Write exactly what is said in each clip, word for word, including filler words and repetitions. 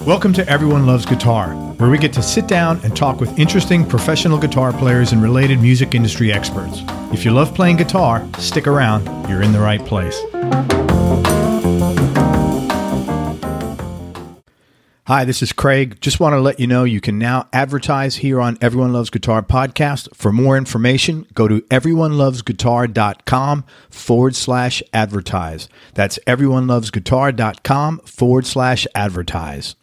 Welcome to Everyone Loves Guitar, where we get to sit down and talk with interesting professional guitar players and related music industry experts. If you love playing guitar, stick around. You're in the right place. Hi, this is Craig. Just want to let you know you can now advertise here on Everyone Loves Guitar podcast. For more information, go to everyonelovesguitar.com forward slash advertise. That's everyonelovesguitar.com forward slash advertise.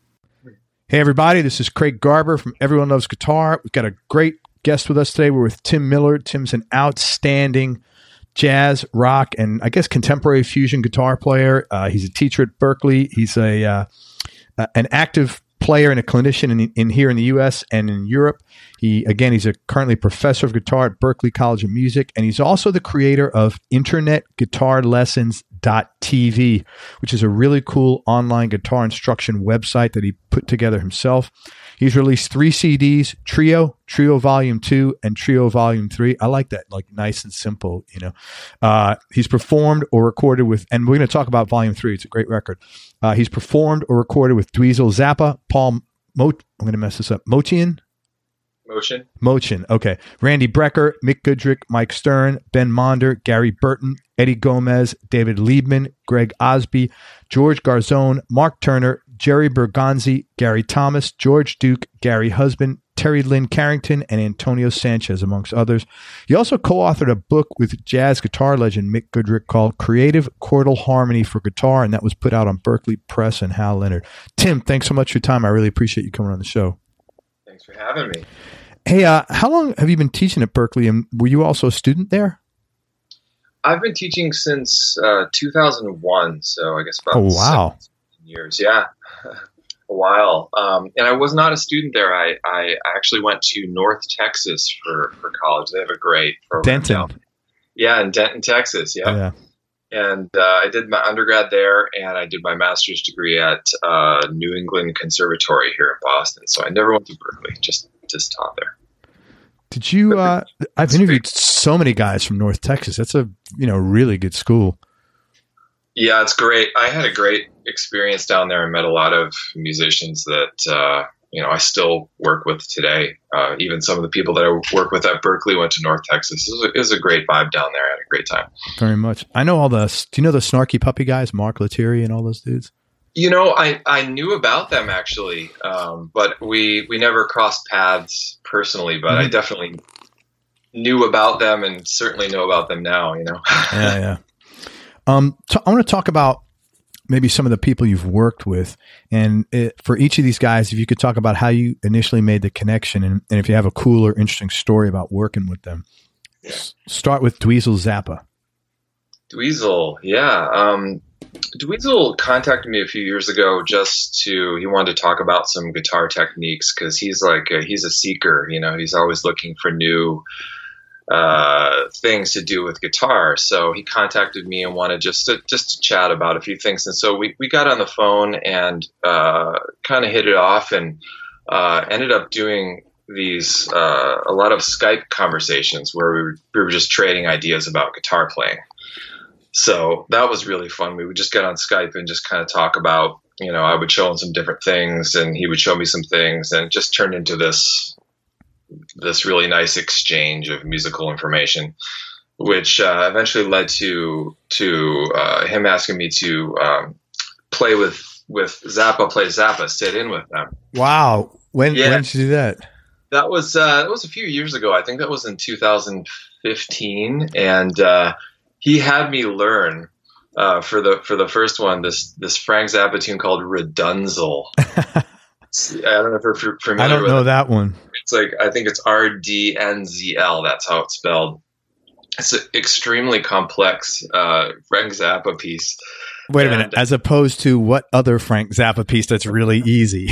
Hey, everybody, this is Craig Garber from Everyone Loves Guitar. We've got a great guest with us today. We're with Tim Miller. Tim's an outstanding jazz, rock, and I guess contemporary fusion guitar player. Uh, he's a teacher at Berklee. He's a uh, uh, an active player and a clinician in, in here in the U S and in Europe. He again, he's a currently professor of guitar at Berklee College of Music, and he's also the creator of internet guitar lessons dot t v, which is a really cool online guitar instruction website that he put together himself. He's released three C Ds, Trio, Trio Volume two, and Trio Volume three. I like that, like nice and simple, you know. Uh, he's performed or recorded with, and we're going to talk about Volume three. It's a great record. Uh, he's performed or recorded with Dweezil Zappa, Paul Mo- I'm going to mess this up, Motian? Motion. Motion, okay. Randy Brecker, Mick Goodrick, Mike Stern, Ben Monder, Gary Burton, Eddie Gomez, David Liebman, Greg Osby, George Garzone, Mark Turner, Jerry Bergonzi, Gary Thomas, George Duke, Gary Husband, Terry Lynn Carrington, and Antonio Sanchez, amongst others. He also co-authored a book with jazz guitar legend Mick Goodrick called Creative Chordal Harmony for Guitar, and that was put out on Berklee Press and Hal Leonard. Tim, thanks so much for your time. I really appreciate you coming on the show. Thanks for having me. Hey, uh, how long have you been teaching at Berklee, and were you also a student there? I've been teaching since uh, two thousand one, so I guess about oh, wow. years. Yeah, a while. Um, and I was not a student there. I, I actually went to North Texas for, for college. They have a great program. Denton. Now. Yeah, in Denton, Texas. Yeah. yeah. And uh, I did my undergrad there, and I did my master's degree at uh, New England Conservatory here in Boston. So I never went to Berklee, just just taught there. Did you? Uh, I've interviewed so many guys from North Texas. That's a you know really good school. Yeah, it's great. I had a great experience down there and met a lot of musicians that uh, you know I still work with today. Uh, even some of the people that I work with at Berklee went to North Texas. It was, a, it was a great vibe down there. I had a great time. Very much. I know all the. Do you know the Snarky Puppy guys, Mark Lettieri and all those dudes? You know, I, I knew about them actually, um, but we, we never crossed paths personally, but mm-hmm. I definitely knew about them and certainly know about them now, you know? yeah, yeah. Um, t- I want to talk about maybe some of the people you've worked with, and it, for each of these guys, if you could talk about how you initially made the connection, and, and if you have a cool or interesting story about working with them. Yeah. S- start with Dweezil Zappa. Dweezil, yeah. Um, Dweezil contacted me a few years ago just to, he wanted to talk about some guitar techniques because he's like, a, he's a seeker, you know, he's always looking for new uh, things to do with guitar. So he contacted me and wanted just to, just to chat about a few things. And so we, we got on the phone and uh, kind of hit it off and uh, ended up doing these, uh, a lot of Skype conversations where we were, we were just trading ideas about guitar playing. So that was really fun. We would just get on Skype and just kind of talk about, you know, I would show him some different things and he would show me some things, and it just turned into this, this really nice exchange of musical information, which uh, eventually led to, to uh, him asking me to um, play with, with Zappa, play Zappa, sit in with them. Wow. When, yeah. when did you do that? That was, uh, that was a few years ago. I think that was in two thousand fifteen. And, uh, he had me learn uh, for the for the first one this this Frank Zappa tune called Redunzel. I don't know if you're familiar. I don't with know it. that one. It's like I think it's R D N Z L. That's how it's spelled. It's an extremely complex uh, Frank Zappa piece. Wait a and, minute. As opposed to what other Frank Zappa piece that's really easy?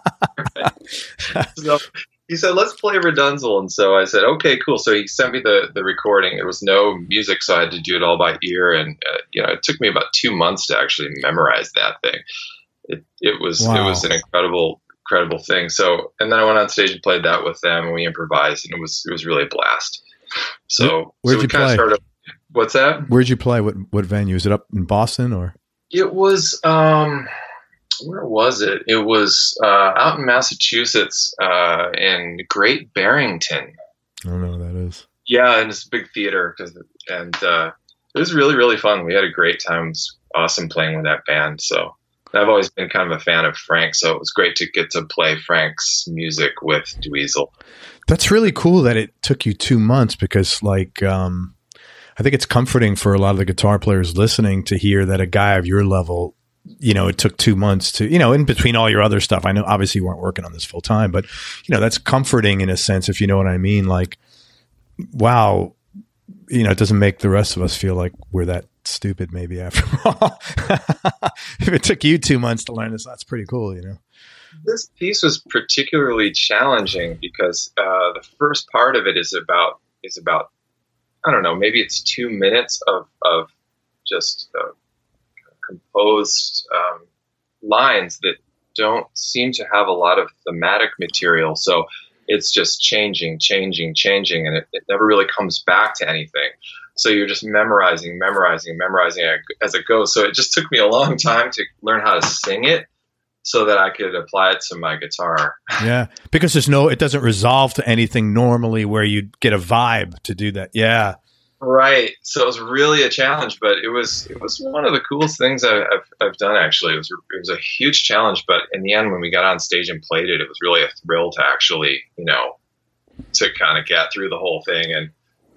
so, he said, let's play Redunzel. And so I said, okay, cool. So he sent me the, the recording. There was no music, so I had to do it all by ear. And, uh, you know, it took me about two months to actually memorize that thing. It, it was, wow. it was an incredible, incredible thing. So, and then I went on stage and played that with them and we improvised, and it was, it was really a blast. So, Where'd so we you kind play? of started, what's that? Where'd you play? What, what venue? Is it up in Boston or? It was, um, Where was it? It was uh, out in Massachusetts, uh, in Great Barrington. I don't know what that is. Yeah, and it's a big theater, cause, and uh, it was really, really fun. We had a great time. It was awesome playing with that band. So I've always been kind of a fan of Frank, so it was great to get to play Frank's music with Dweezil. That's really cool that it took you two months because, like, um, I think it's comforting for a lot of the guitar players listening to hear that a guy of your level, you know, it took two months to, you know, in between all your other stuff. I know obviously you weren't working on this full time, but, you know, that's comforting in a sense, if you know what I mean. Like, wow, you know, it doesn't make the rest of us feel like we're that stupid maybe after all. If it took you two months to learn this, that's pretty cool, you know. This piece was particularly challenging because uh, the first part of it is about is about I don't know, maybe it's two minutes of of just uh, composed um, lines that don't seem to have a lot of thematic material. So it's just changing, changing, changing, and it, it never really comes back to anything. So you're just memorizing, memorizing, memorizing as it goes. So it just took me a long time to learn how to sing it so that I could apply it to my guitar. Yeah, because there's no, it doesn't resolve to anything normally where you get a vibe to do that. Yeah. Right. So it was really a challenge, but it was it was one of the coolest things I, I've I've done. Actually, it was it was a huge challenge, but in the end, when we got on stage and played it, it was really a thrill to actually, you know, to kind of get through the whole thing. And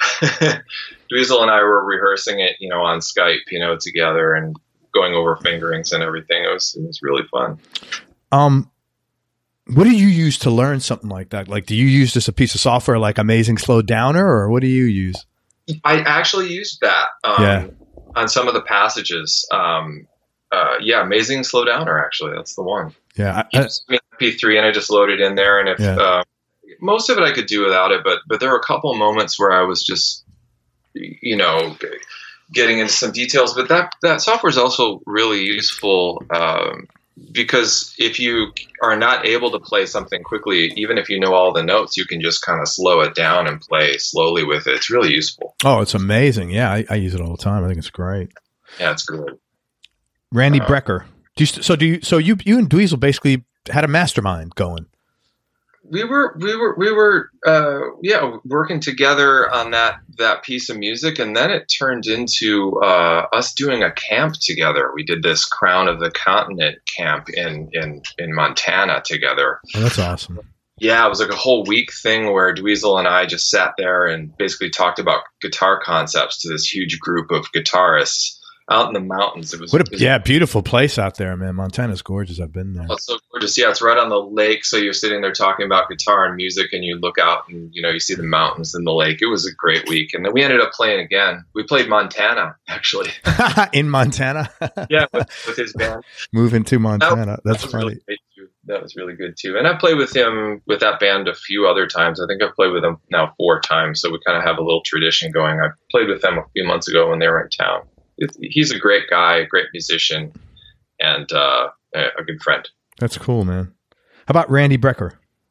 Dweezil and I were rehearsing it, you know, on Skype, you know, together and going over fingerings and everything. It was it was really fun. Um, what do you use to learn something like that? Like, do you use just a piece of software like Amazing Slow Downer, or what do you use? I actually used that um, yeah. on some of the passages. Um, uh, yeah, Amazing Slow Downer, actually. That's the one. Yeah. I, I, M P three, and I just loaded in there. And if yeah. uh, most of it I could do without it, but but there were a couple of moments where I was just, you know, getting into some details. But that, that software is also really useful um, because if you are not able to play something quickly, even if you know all the notes, you can just kind of slow it down and play slowly with it. It's really useful. Oh, it's amazing. Yeah, I, I use it all the time. I think it's great. Yeah, it's good. Randy uh, Brecker. Do you, so do you? So you you and Dweezil basically had a mastermind going. We were we were we were uh, yeah working together on that that piece of music, and then it turned into uh, us doing a camp together. We did this Crown of the Continent camp in in in Montana together. Oh, that's awesome. Yeah, it was like a whole week thing where Dweezil and I just sat there and basically talked about guitar concepts to this huge group of guitarists out in the mountains. It was, what a, it was yeah, beautiful place out there, man. Montana's gorgeous. I've been there. Oh, it's so gorgeous. Yeah, it's right on the lake. So you're sitting there talking about guitar and music, and you look out and, you know, you see the mountains and the lake. It was a great week. And then we ended up playing again. We played Montana, actually. In Montana? Yeah, with, with his band. Moving to Montana. That, That's that funny. Really that was really good, too. And I played with him, with that band, a few other times. I think I've played with him now four times. So we kind of have a little tradition going. I played with them a few months ago when they were in town. He's a great guy, a great musician, and uh, a good friend. That's cool, man. How about Randy Brecker?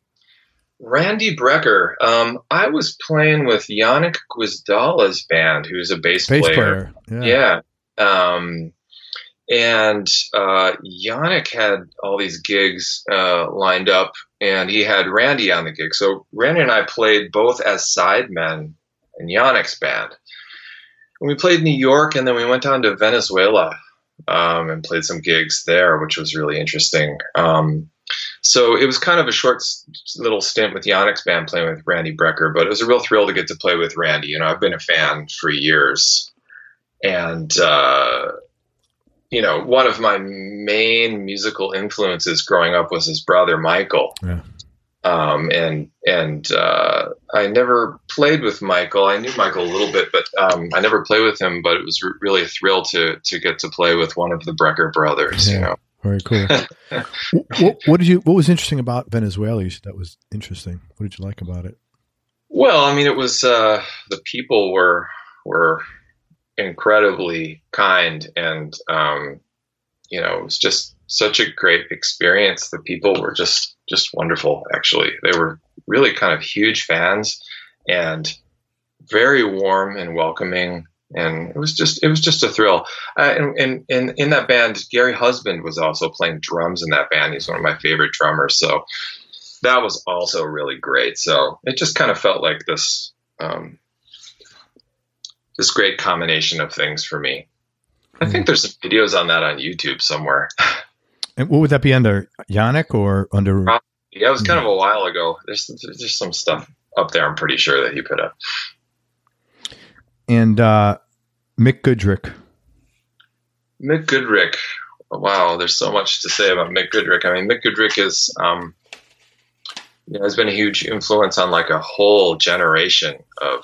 Randy Brecker. Um, I was playing with Yannick Gwizdala's band, who's a bass, bass player. player. Yeah. yeah. Um, and uh, Yannick had all these gigs uh, lined up, and he had Randy on the gig. So Randy and I played both as sidemen in Yannick's band. And we played New York, and then we went down to Venezuela um, and played some gigs there, which was really interesting. Um, so it was kind of a short little stint with Yannick's band playing with Randy Brecker, but it was a real thrill to get to play with Randy. You know, I've been a fan for years. And, uh, you know, one of my main musical influences growing up was his brother, Michael. Yeah. Um, and, and, uh, I never played with Michael. I knew Michael a little bit, but, um, I never played with him, but it was re- really a thrill to, to get to play with one of the Brecker brothers, yeah, you know. Very cool. what, what did you, what was interesting about Venezuela? You said that was interesting. What did you like about it? Well, I mean, it was, uh, the people were, were incredibly kind, and, um, you know, it was just such a great experience. The people were just, just wonderful, actually. They were really kind of huge fans and very warm and welcoming. and it was just it was just a thrill. Uh, and, and, and in that band, Gary Husband was also playing drums in that band. He's one of my favorite drummers, so that was also really great. So it just kind of felt like this um, this great combination of things for me. I think there's some videos on that on YouTube somewhere. And what would that be, under Yannick or under? Yeah, it was kind of a while ago. There's there's just some stuff up there, I'm pretty sure, that he put up. And uh, Mick Goodrick. Mick Goodrick. Wow, there's so much to say about Mick Goodrick. I mean, Mick Goodrick is, um, you know, has been a huge influence on like a whole generation of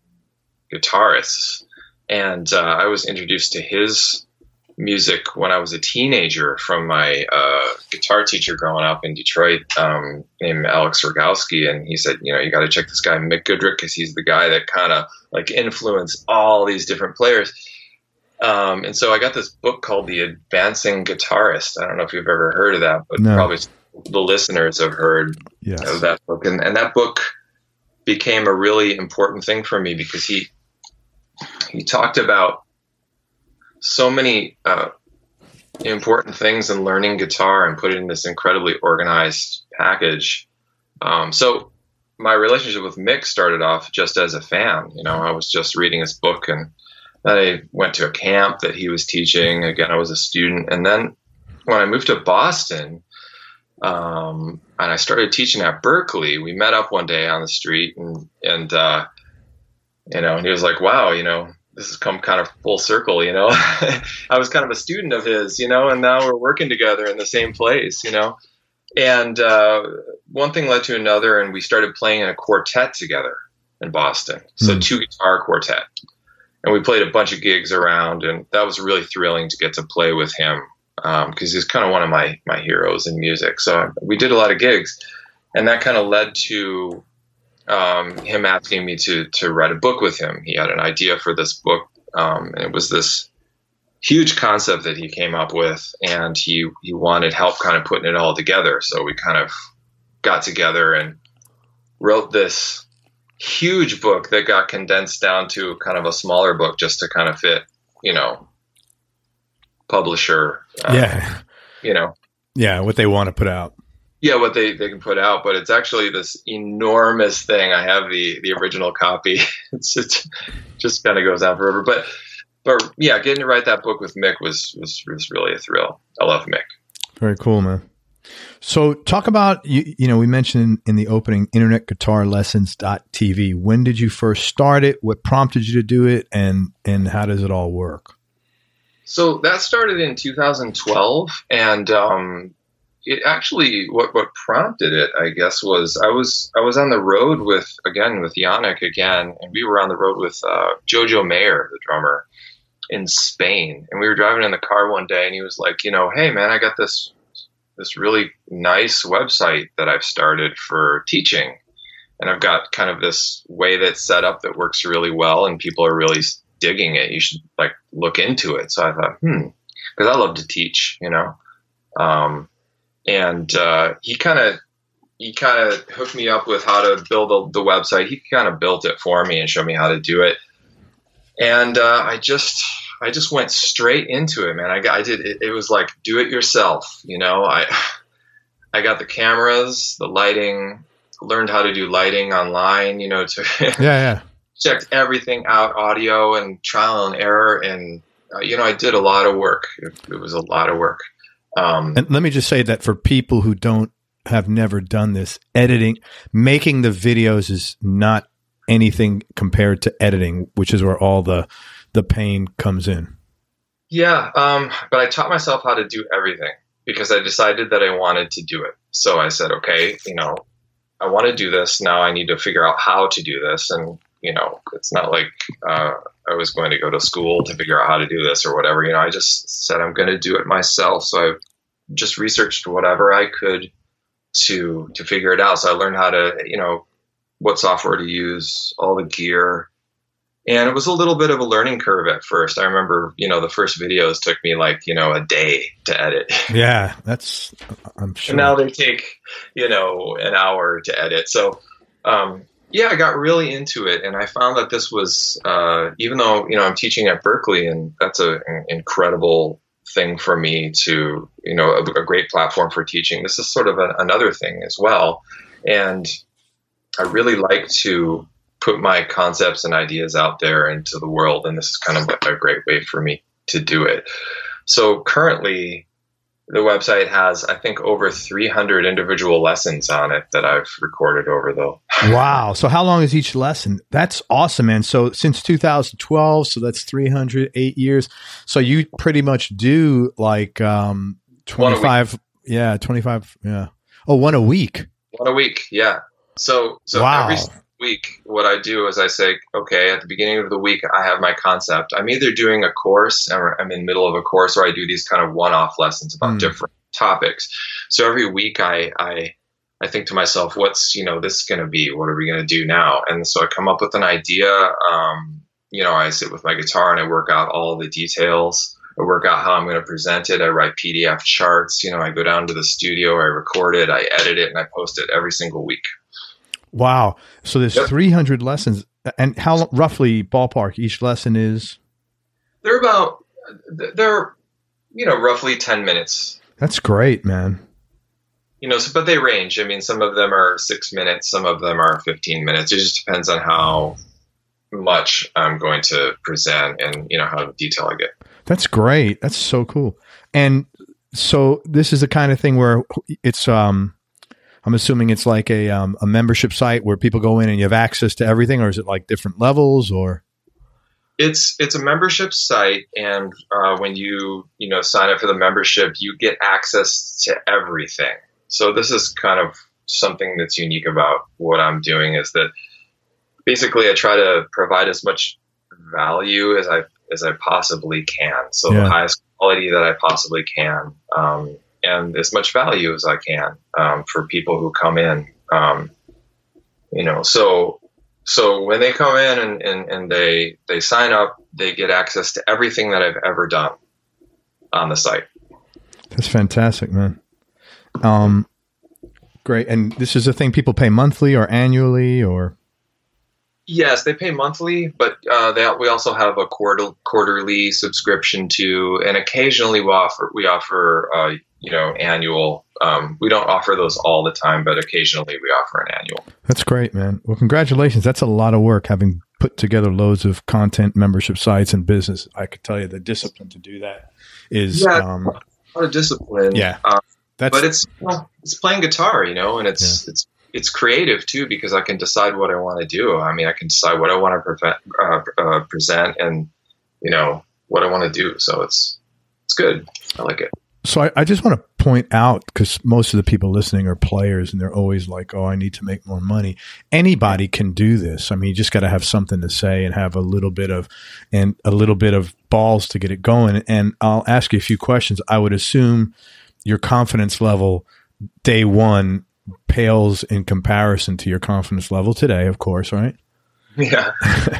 guitarists. And uh, I was introduced to his music when I was a teenager from my uh, guitar teacher growing up in Detroit, um, named Alex Rogowski. And he said, you know, you got to check this guy, Mick Goodrick, because he's the guy that kind of like influenced all these different players. Um, and so I got this book called The Advancing Guitarist. I don't know if you've ever heard of that, but no. Probably the listeners have heard yes. of that book. And, and that book became a really important thing for me because he he talked about so many uh, important things in learning guitar and put it in this incredibly organized package. Um, so my relationship with Mick started off just as a fan. You know, I was just reading his book, and then I went to a camp that he was teaching. Again, I was a student. And then when I moved to Boston, um, and I started teaching at Berklee, we met up one day on the street, and, and uh, you know, and he was like, wow, you know, this has come kind of full circle, you know. I was kind of a student of his, you know, and now we're working together in the same place, you know. And uh, one thing led to another, and we started playing in a quartet together in Boston. So mm. two guitar quartet. And we played a bunch of gigs around, and that was really thrilling to get to play with him because um, he's kind of one of my, my heroes in music. So we did a lot of gigs, and that kind of led to Um, him asking me to to write a book with him. He had an idea for this book, um, and it was this huge concept that he came up with, and he he wanted help kind of putting it all together. So we kind of got together and wrote this huge book that got condensed down to kind of a smaller book just to kind of fit, you know, publisher. Um, yeah. You know. Yeah, what they want to put out. Yeah, what they, they can put out, but it's actually this enormous thing. I have the, the original copy. It's, it just kind of goes on forever. But but yeah, getting to write that book with Mick was, was was really a thrill. I love Mick. Very cool, man. So talk about, you, you know, we mentioned in the opening, internet guitar lessons dot t v. When did you first start it? What prompted you to do it? And, and how does it all work? So that started in two thousand twelve, and um, it actually, what, what prompted it, I guess, was I was I was on the road with, again, with Yannick again, and we were on the road with uh, Jojo Mayer, the drummer, in Spain. And we were driving in the car one day, and he was like, you know, hey, man, I got this this really nice website that I've started for teaching. And I've got kind of this way that's set up that works really well, and people are really digging it. You should, like, look into it. So I thought, hmm, because I love to teach, you know. Um, And uh, he kind of he kind of hooked me up with how to build a, the website. He kind of built it for me and showed me how to do it. And uh, I just I just went straight into it, man. I got I did it, it was like do it yourself, you know. I I got the cameras, the lighting, learned how to do lighting online, you know. To yeah, yeah. Checked everything out, audio and trial and error, and uh, you know, I did a lot of work. It, it was a lot of work. Um, and let me just say that for people who don't have never done this, editing, making the videos is not anything compared to editing, which is where all the the pain comes in. Yeah, um, but I taught myself how to do everything because I decided that I wanted to do it. So I said, okay, you know, I want to do this. Now I need to figure out how to do this. And, you know, it's not like uh, I was going to go to school to figure out how to do this or whatever. You know, I just said I'm going to do it myself. So I just researched whatever I could to to figure it out. So I learned how to, you know, what software to use, all the gear. And it was a little bit of a learning curve at first. I remember, you know, the first videos took me like, you know, a day to edit. Yeah, that's, I'm sure. And now they take, you know, an hour to edit. So, um, Yeah, I got really into it, and I found that this was, uh, even though, you know, I'm teaching at Berkeley, and that's a, an incredible thing for me to, you know, a, a great platform for teaching. This is sort of a, another thing as well. And I really like to put my concepts and ideas out there into the world, and this is kind of a great way for me to do it. So currently, the website has, I think, over three hundred individual lessons on it that I've recorded over the. Wow. So how long is each lesson? That's awesome, man. So since two thousand twelve, so that's three hundred eight years. So you pretty much do like um, twenty-five. Yeah, twenty-five. Yeah. Oh, one a week. One a week. Yeah. So, so wow. every week, what I do is I say, okay, at the beginning of the week, I have my concept. I'm either doing a course, or I'm in the middle of a course, or I do these kind of one-off lessons about mm. different topics. So every week I, I, I think to myself, what's, you know, this going to be? What are we going to do now? And so I come up with an idea. Um, you know, I sit with my guitar and I work out all the details. I work out how I'm going to present it. I write P D F charts. You know, I go down to the studio, I record it, I edit it, and I post it every single week. Wow. So there's yep. three hundred lessons. And how roughly ballpark each lesson is? They're about, they're, you know, roughly ten minutes. That's great, man. You know, so, but they range. I mean, some of them are six minutes. Some of them are fifteen minutes. It just depends on how much I'm going to present and, you know, how detailed I get. That's great. That's so cool. And so this is the kind of thing where it's, um, I'm assuming it's like a um, a membership site where people go in and you have access to everything, or is it like different levels? Or it's it's a membership site, and uh, when you you know sign up for the membership, you get access to everything. So this is kind of something that's unique about what I'm doing, is that basically I try to provide as much value as I as I possibly can. So yeah. the highest quality that I possibly can. Um, and as much value as I can um, for people who come in, um, you know, so, so when they come in and, and, and they, they sign up, they get access to everything that I've ever done on the site. That's fantastic, man. Um, great. And this is a thing people pay monthly or annually, or? Yes, they pay monthly, but uh, they, we also have a quarter, quarterly subscription too, and occasionally we offer we offer uh, you know annual. Um, we don't offer those all the time, but occasionally we offer an annual. That's great, man. Well, congratulations. That's a lot of work, having put together loads of content, membership sites, and business. I could tell you the discipline to do that is yeah, um, a lot of discipline. Yeah, um, that's, but it's well, it's playing guitar, you know, and it's yeah. it's. It's creative too, because I can decide what I want to do. I mean, I can decide what I want to prevent, uh, uh, present, and you know what I want to do. So it's it's good. I like it. So I, I just want to point out, because most of the people listening are players, and they're always like, "Oh, I need to make more money." Anybody can do this. I mean, you just got to have something to say and have a little bit of and a little bit of balls to get it going. And I'll ask you a few questions. I would assume your confidence level day one pales in comparison to your confidence level today, of course, right? Yeah.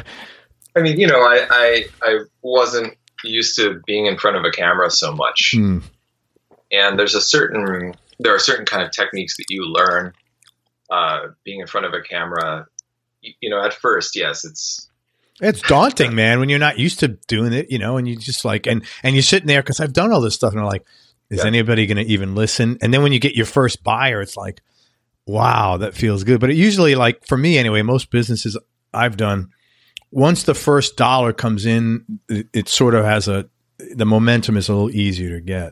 I mean, you know, I, I, I wasn't used to being in front of a camera so much. Mm. And there's a certain, there are certain kind of techniques that you learn uh, being in front of a camera. You, you know, at first, yes, it's, it's daunting, man, when you're not used to doing it, you know, and you just like, and, and you're sitting there, cause I've done all this stuff and I'm like, is yeah. anybody going to even listen? And then when you get your first buyer, it's like, wow, that feels good. But it usually, like for me anyway, most businesses I've done, once the first dollar comes in, it, it sort of has a, the momentum is a little easier to get.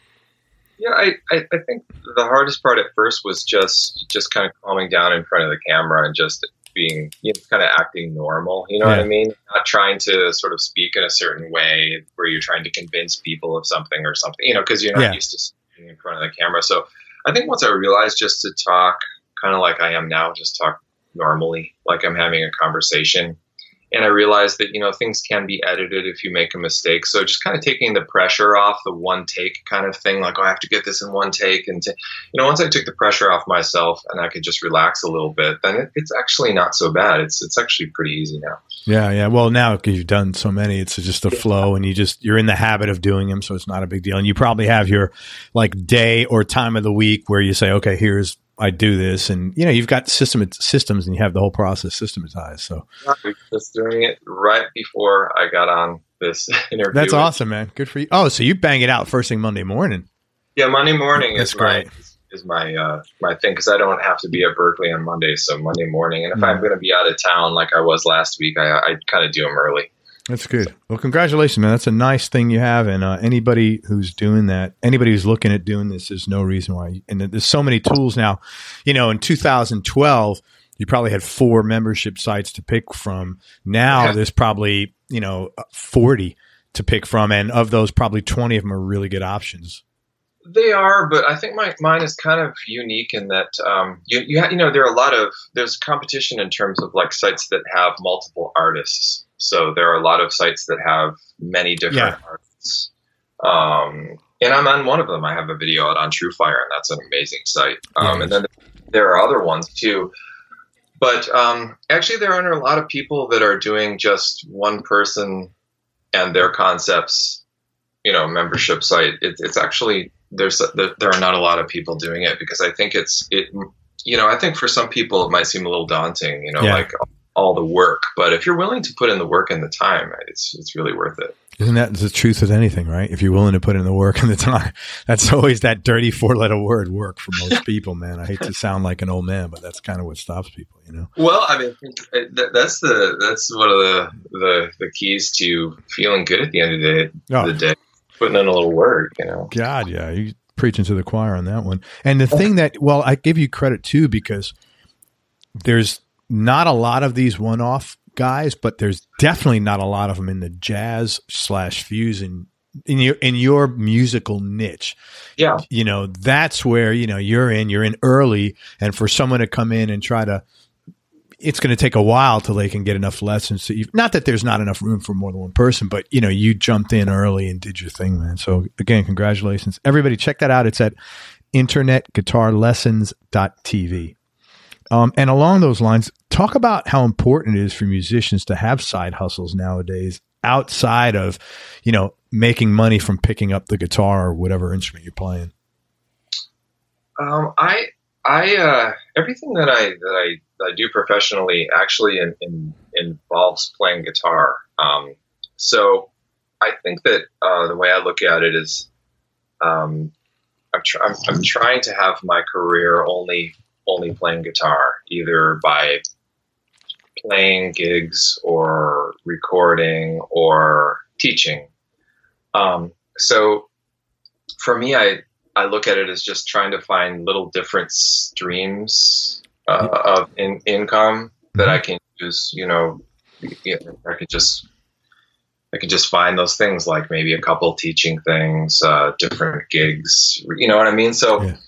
Yeah, I, I, I think the hardest part at first was just, just kind of calming down in front of the camera and just being, you know, kind of acting normal. You know yeah. what I mean? Not trying to sort of speak in a certain way where you're trying to convince people of something or something, you know, because you're not yeah. used to speaking in front of the camera. So I think once I realized just to talk kind of like I am now, just talk normally, like I'm having a conversation. And I realized that, you know, things can be edited if you make a mistake. So just kind of taking the pressure off the one take kind of thing, like, oh, I have to get this in one take. And, to, you know, once I took the pressure off myself and I could just relax a little bit, then it, it's actually not so bad. It's it's actually pretty easy now. Yeah, yeah. Well, now because you've done so many, it's just a flow and you just, you're in the habit of doing them. So it's not a big deal. And you probably have your like day or time of the week where you say, okay, here's I do this, and you know, you've got system systems, and you have the whole process systematized. So I was just doing it right before I got on this interview. That's awesome, man. Good for you. Oh, so you bang it out first thing Monday morning? Yeah, Monday morning That's is great. my is my uh, my thing because I don't have to be at Berkeley on Monday, so Monday morning. And if mm. I'm going to be out of town like I was last week, I, I kind of do them early. That's good. Well, congratulations, man. That's a nice thing you have. And uh, anybody who's doing that, anybody who's looking at doing this, there's no reason why. And there's so many tools now. You know, in two thousand twelve, you probably had four membership sites to pick from. Now yeah. there's probably, you know, forty to pick from. And of those, probably twenty of them are really good options. They are, but I think my mine is kind of unique in that um, you you, ha- you know there are a lot of there's competition in terms of like sites that have multiple artists. So there are a lot of sites that have many different yeah. artists, um, and I'm on one of them. I have a video out on TrueFire, and that's an amazing site. Um, yeah, and then there are other ones too. But um, actually, there aren't a lot of people that are doing just one person and their concepts. You know, membership site. It, it's actually there's there, there are not a lot of people doing it because I think it's it. You know, I think for some people it might seem a little daunting. You know, yeah. like all the work. But if you're willing to put in the work and the time, it's it's really worth it. Isn't that the truth with anything, right? If you're willing to put in the work and the time, that's always that dirty four-letter word, work, for most people, man. I hate to sound like an old man, but that's kind of what stops people, you know? Well, I mean, that's the that's one of the the, the keys to feeling good at the end of the day. Oh. The day. Putting in a little work, you know. God, yeah. You're preaching to the choir on that one. And the thing that, well, I give you credit too, because there's not a lot of these one-off guys, but there's definitely not a lot of them in the jazz slash fusion in your in your musical niche. Yeah, you know, that's where, you know, you're in. You're in early, and for someone to come in and try to, it's going to take a while till they can get enough lessons. So you've, not that there's not enough room for more than one person, but you know, you jumped in early and did your thing, man. So again, congratulations, everybody. Check that out. It's at internet guitar lessons dot t v. Um, and along those lines, talk about how important it is for musicians to have side hustles nowadays outside of, you know, making money from picking up the guitar or whatever instrument you're playing. Um, I, I, uh, everything that I, that I, that I do professionally actually in, in, involves playing guitar. Um, so I think that, uh, the way I look at it is, um, I'm, tr- I'm, I'm trying to have my career only only playing guitar, either by playing gigs or recording or teaching. Um, so for me, I, I look at it as just trying to find little different streams uh, of in, income that I can use. You know, you know, I could just I could just find those things, like maybe a couple teaching things, uh, different gigs. You know what I mean? So yeah.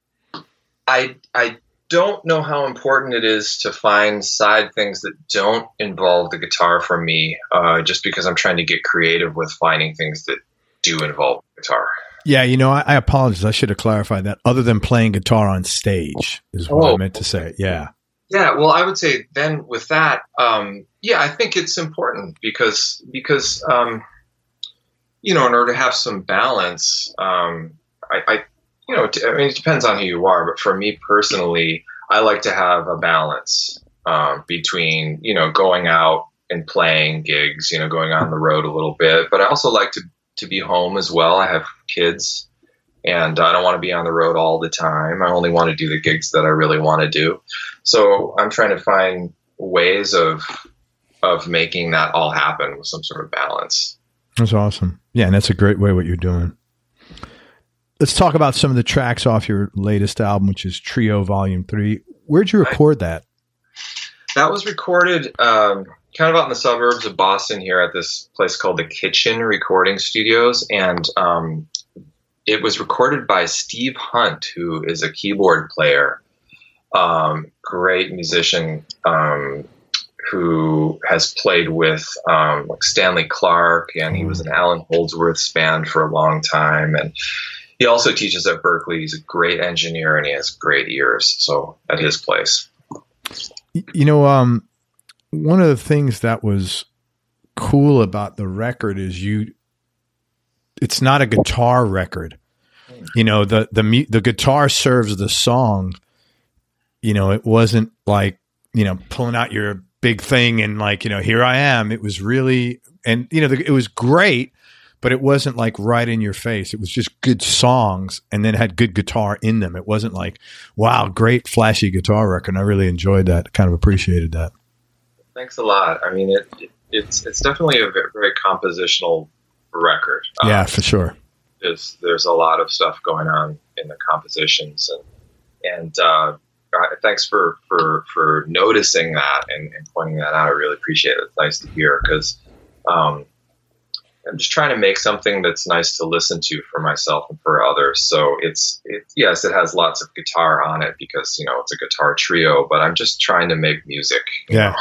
I I. don't know how important it is to find side things that don't involve the guitar for me, uh, just because I'm trying to get creative with finding things that do involve guitar. Yeah, you know, I, I apologize. I should have clarified that. Other than playing guitar on stage is what oh. I meant to say. Yeah. Yeah, well, I would say then with that, um, yeah, I think it's important because, because um, you know, in order to have some balance, um, I, I You know, I mean, it depends on who you are, but for me personally, I like to have a balance um, between, you know, going out and playing gigs, you know, going on the road a little bit. But I also like to, to be home as well. I have kids and I don't want to be on the road all the time. I only want to do the gigs that I really want to do. So I'm trying to find ways of of making that all happen with some sort of balance. That's awesome. Yeah, and that's a great way what you're doing. Let's talk about some of the tracks off your latest album, which is Trio Volume three. Where'd you record that? That was recorded um, kind of out in the suburbs of Boston here at this place called The Kitchen Recording Studios. And um, it was recorded by Steve Hunt, who is a keyboard player, um, great musician um, who has played with um, like Stanley Clarke, and he was in Alan Holdsworth's band for a long time. And he also teaches at Berkeley. He's a great engineer and he has great ears. So at his place. You know, um, one of the things that was cool about the record is you, it's not a guitar record. You know, the, the, the guitar serves the song, you know, it wasn't like, you know, pulling out your big thing and like, you know, here I am. It was really, and, you know, the, it was great, but it wasn't like right in your face. It was just good songs and then had good guitar in them. It wasn't like, wow, great flashy guitar record. And I really enjoyed that, kind of appreciated that. Thanks a lot. I mean, it, it it's it's definitely a very, very compositional record. Yeah, um, for sure. There's, there's a lot of stuff going on in the compositions, and, and, uh, thanks for, for, for noticing that and, and pointing that out. I really appreciate it. It's nice to hear because um, I'm just trying to make something that's nice to listen to for myself and for others. So it's, it, yes, it has lots of guitar on it because, you know, it's a guitar trio, but I'm just trying to make music. Yeah.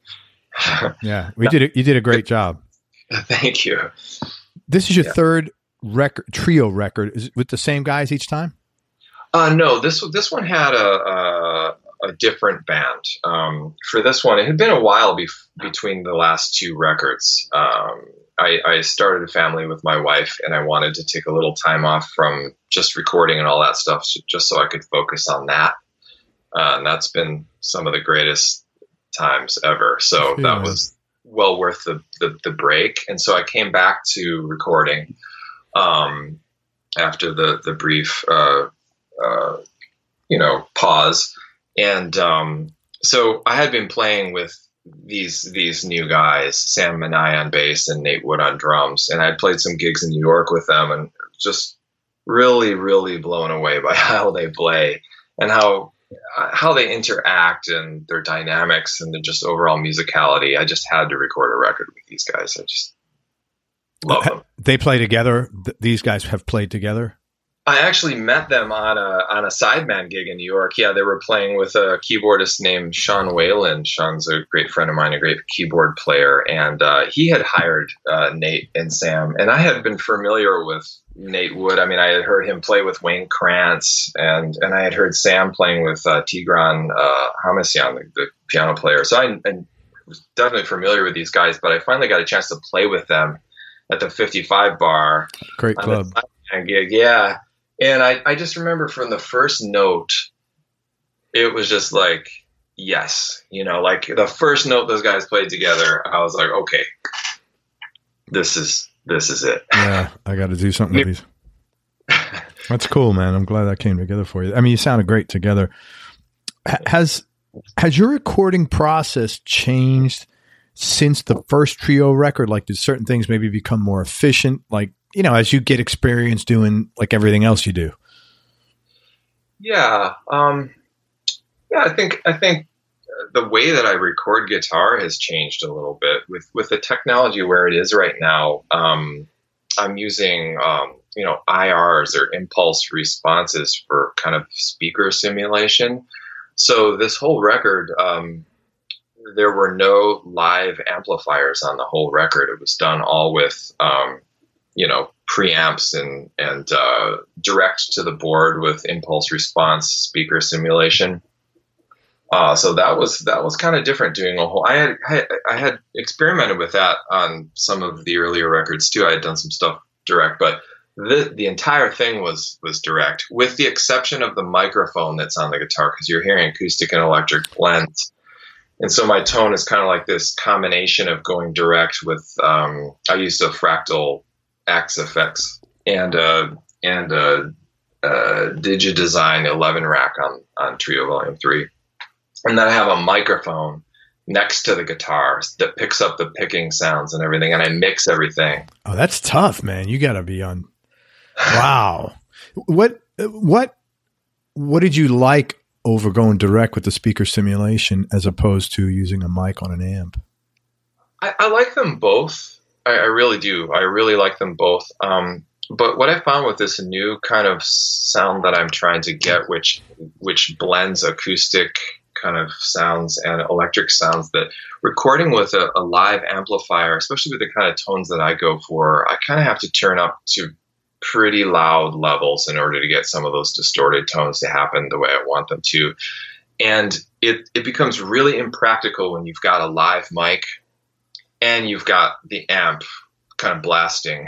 Yeah. We did it. You did a great job. Thank you. This is your yeah. third record, trio record. Is it with the same guys each time? Uh, no, this this one had a a, a different band. Um, for this one, it had been a while bef- between the last two records. Um, I, I started a family with my wife, and I wanted to take a little time off from just recording and all that stuff, just so I could focus on that. Uh, and that's been some of the greatest times ever. So yeah. That was well worth the, the the break. And so I came back to recording um, after the the brief. Uh, Uh, you know, pause. And um, so I had been playing with these these new guys, Sam Manai on bass and Nate Wood on drums. And I'd played some gigs in New York with them and just really, really blown away by how they play and how how they interact and their dynamics and the just overall musicality. I just had to record a record with these guys. I just love them. They play together? These guys have played together? I actually met them on a on a Sideman gig in New York. Yeah, they were playing with a keyboardist named Sean Whalen. Sean's a great friend of mine, a great keyboard player, and uh, he had hired uh, Nate and Sam. And I had been familiar with Nate Wood. I mean, I had heard him play with Wayne Krantz, and and I had heard Sam playing with uh, Tigran uh, Hamasyan, the, the piano player. So I, I was definitely familiar with these guys. But I finally got a chance to play with them at the fifty-five bar. Great club. On the gig, yeah. And I, I just remember from the first note, it was just like, yes, you know, like the first note those guys played together, I was like, okay, this is, this is it. Yeah. I got to do something with these. That's cool, man. I'm glad that came together for you. I mean, you sounded great together. Has, has your recording process changed since the first trio record? Like, did certain things maybe become more efficient? Like, you know, as you get experience doing like everything else you do. Yeah. Um, yeah, I think, I think the way that I record guitar has changed a little bit with, with the technology where it is right now. Um, I'm using, um, you know, I Rs or impulse responses for kind of speaker simulation. So this whole record, um, there were no live amplifiers on the whole record. It was done all with, um, you know, preamps and, and, uh, direct to the board with impulse response speaker simulation. Uh, so that was, that was kind of different doing a whole, I had, I, I had experimented with that on some of the earlier records too. I had done some stuff direct, but the, the entire thing was, was direct with the exception of the microphone that's on the guitar. Cause you're hearing acoustic and electric blends. And so my tone is kind of like this combination of going direct with, um, I used a Fractal Axe Effects and uh and uh, uh DigiDesign eleven rack on on Trio Volume three, and then I have a microphone next to the guitar that picks up the picking sounds and everything, and I mix everything. Oh, that's tough, man. You got to be on. Wow. what what what did you like over going direct with the speaker simulation as opposed to using a mic on an amp? I, I like them both. I, I really do. I really like them both. Um, but what I found with this new kind of sound that I'm trying to get, which which blends acoustic kind of sounds and electric sounds, that recording with a, a live amplifier, especially with the kind of tones that I go for, I kind of have to turn up to pretty loud levels in order to get some of those distorted tones to happen the way I want them to. And it, it becomes really impractical when you've got a live mic and you've got the amp kind of blasting.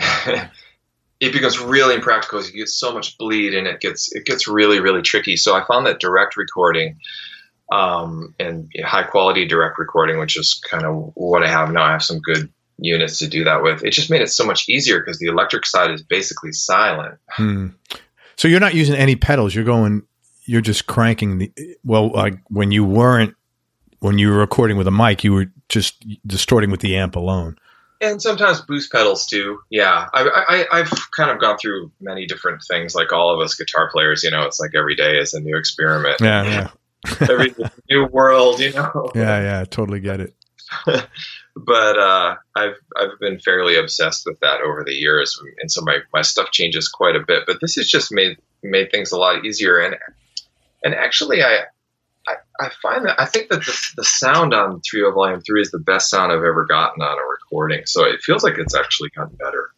It becomes really impractical because you get so much bleed and it gets it gets really, really tricky. So I found that direct recording um, and high quality direct recording, which is kind of what I have now. I have some good units to do that with. It just made it so much easier because the electric side is basically silent. Hmm. So you're not using any pedals. You're going, you're just cranking the, well, like when you weren't, when you were recording with a mic, you were just distorting with the amp alone. And sometimes boost pedals too. Yeah. I, I, I've kind of gone through many different things like all of us guitar players, you know, it's like every day is a new experiment. Yeah. Yeah. Every new world, you know? Yeah. Yeah. I totally get it. But uh, I've I've been fairly obsessed with that over the years, and so my, my stuff changes quite a bit. But this has just made made things a lot easier. And and actually, I I, I find that I think that the, the sound on three oh Volume Three is the best sound I've ever gotten on a recording. So it feels like it's actually gotten better.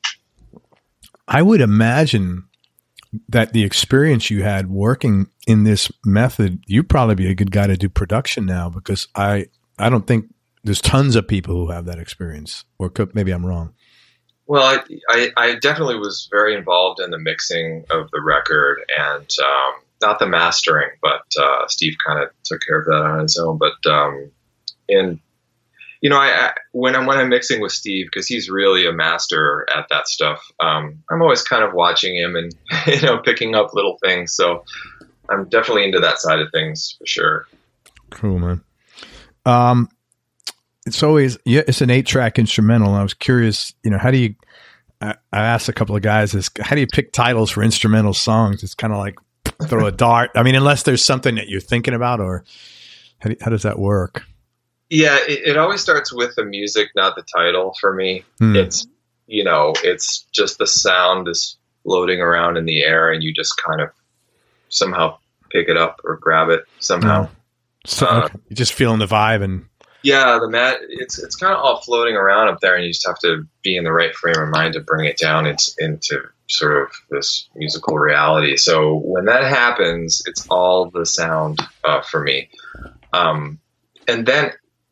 I would imagine that the experience you had working in this method, you'd probably be a good guy to do production now, because I I don't think there's tons of people who have that experience, or could, maybe I'm wrong. Well, I, I, I definitely was very involved in the mixing of the record, and um, not the mastering, but uh, Steve kind of took care of that on his own. But um, and you know, I, I when I'm when I'm mixing with Steve, because he's really a master at that stuff, um, I'm always kind of watching him and you know picking up little things. So I'm definitely into that side of things for sure. Cool, man. Um. It's always, yeah, it's an eight track instrumental. And I was curious, you know, how do you, I, I asked a couple of guys this, how do you pick titles for instrumental songs? It's kind of like throw a dart. I mean, unless there's something that you're thinking about, or how, do, how does that work? Yeah, it, it always starts with the music, not the title for me. Hmm. It's, you know, it's just the sound is floating around in the air and you just kind of somehow pick it up or grab it somehow. Oh. So uh, okay. You're just feeling the vibe and. Yeah, the mat, it's it's kind of all floating around up there, and you just have to be in the right frame of mind to bring it down into, into sort of this musical reality. So when that happens, it's all the sound uh, for me. Um, and then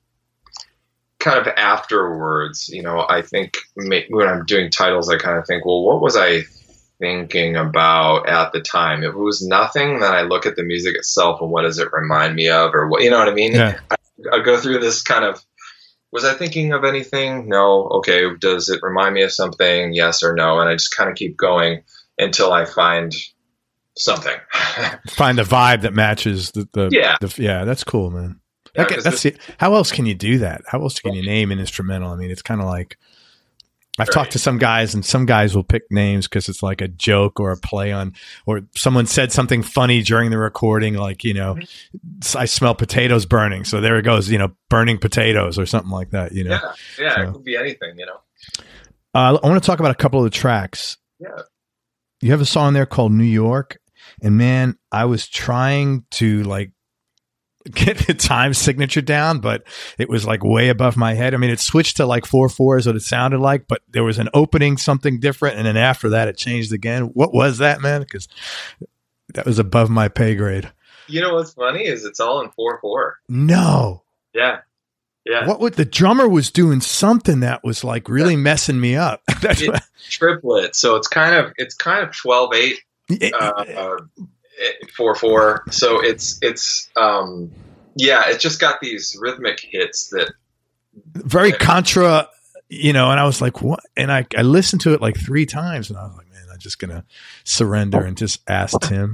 kind of afterwards, you know, I think when I'm doing titles, I kind of think, well, what was I thinking about at the time? If it was nothing, then I look at the music itself and what does it remind me of, or what, you know what I mean? Yeah. I, I'll go through this kind of, was I thinking of anything? No. Okay. Does it remind me of something? Yes or no? And I just kind of keep going until I find something. Find a vibe that matches the, the yeah. The, yeah, that's cool, man. Yeah, that, that's the, how else can you do that? How else can you name an instrumental? I mean, it's kind of like, I've right. talked to some guys, and some guys will pick names because it's like a joke or a play on, or someone said something funny during the recording, like, you know, mm-hmm. I smell potatoes burning. So there it goes, you know, burning potatoes or something like that, you know? Yeah, yeah, so, it could be anything, you know? Uh, I want to talk about a couple of the tracks. Yeah. You have a song there called New York, and man, I was trying to like, get the time signature down, but it was like way above my head. I mean, it switched to like four four is what it sounded like, but there was an opening, something different. And then after that, it changed again. What was that, man? Because that was above my pay grade. You know, what's funny is it's all in four four. No. Yeah. Yeah. What would the drummer was doing something that was like really messing me up. That's what, triplet. So it's kind of, it's kind of twelve eight. Uh, uh, four four. So it's it's um yeah, it's just got these rhythmic hits that very that, contra, you know, and I was like, what? And I, I listened to it like three times and I was like, man, I'm just gonna surrender and just ask Tim.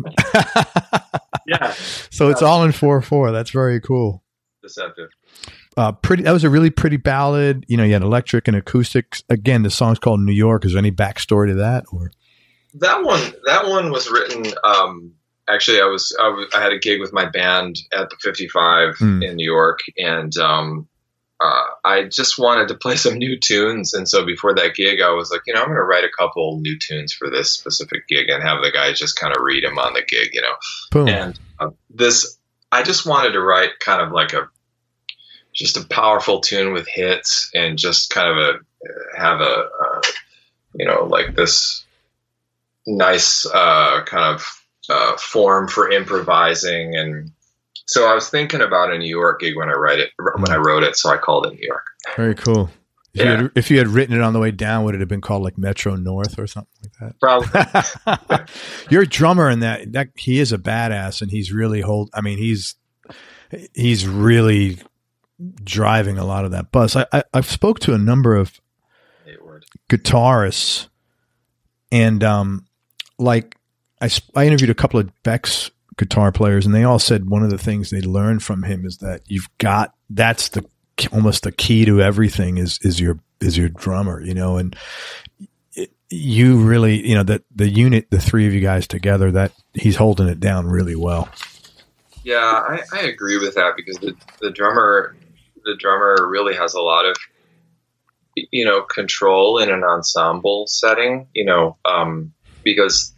Yeah. So it's all in four four. That's very cool. Deceptive. Uh pretty that was a really pretty ballad. You know, you had electric and acoustics. Again, the song's called New York. Is there any backstory to that, or that one that one was written um Actually, I was, I was I had a gig with my band at the fifty-five mm. in New York, and um, uh, I just wanted to play some new tunes. And so before that gig, I was like, you know, I'm going to write a couple new tunes for this specific gig and have the guys just kind of read them on the gig, you know. Boom. And uh, this, I just wanted to write kind of like a just a powerful tune with hits and just kind of a have a uh, you know like this nice uh, kind of. Uh, form for improvising, and so I was thinking about a New York gig when I write it when I wrote it, so I called it New York. Very cool. If, yeah. you had, if you had written it on the way down, would it have been called like Metro North or something like that? Probably. You're a drummer, and that that he is a badass, and he's really hold. I mean, he's he's really driving a lot of that buzz. I, I, I've spoke to a number of guitarists, and um, like I, I interviewed a couple of Beck's guitar players, and they all said one of the things they learned from him is that you've got that's the almost the key to everything is is your is your drummer, you know, and it, you really, you know, that the unit, the three of you guys together, that he's holding it down really well. Yeah, I, I agree with that because the the drummer. The drummer really has a lot of, you know, control in an ensemble setting, you know, um, because,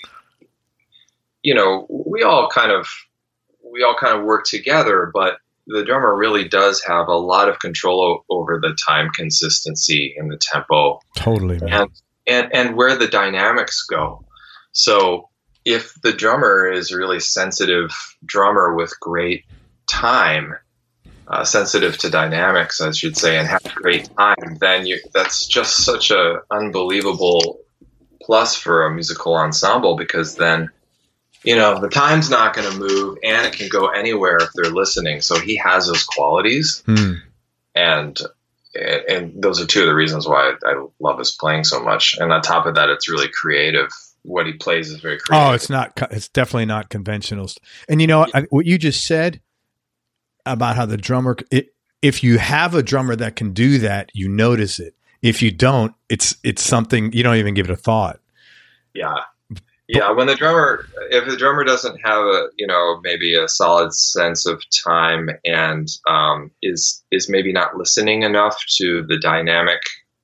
you know, we all kind of, we all kind of work together, but the drummer really does have a lot of control o- over the time consistency and the tempo. Totally, man. And, and, and where the dynamics go. So if the drummer is a really sensitive drummer with great time, Uh, sensitive to dynamics, I should say, and have a great time, then you, that's just such a unbelievable plus for a musical ensemble, because then, you know, the time's not going to move and it can go anywhere if they're listening. So he has those qualities. Hmm. And, and those are two of the reasons why I, I love his playing so much. And on top of that, it's really creative. What he plays is very creative. Oh, it's not, it's definitely not conventional. And you know, I, what you just said about how the drummer, it, if you have a drummer that can do that, you notice it. If you don't, it's it's something you don't even give it a thought. Yeah, yeah. When the drummer, if the drummer doesn't have a, you know, maybe a solid sense of time and um, is is maybe not listening enough to the dynamic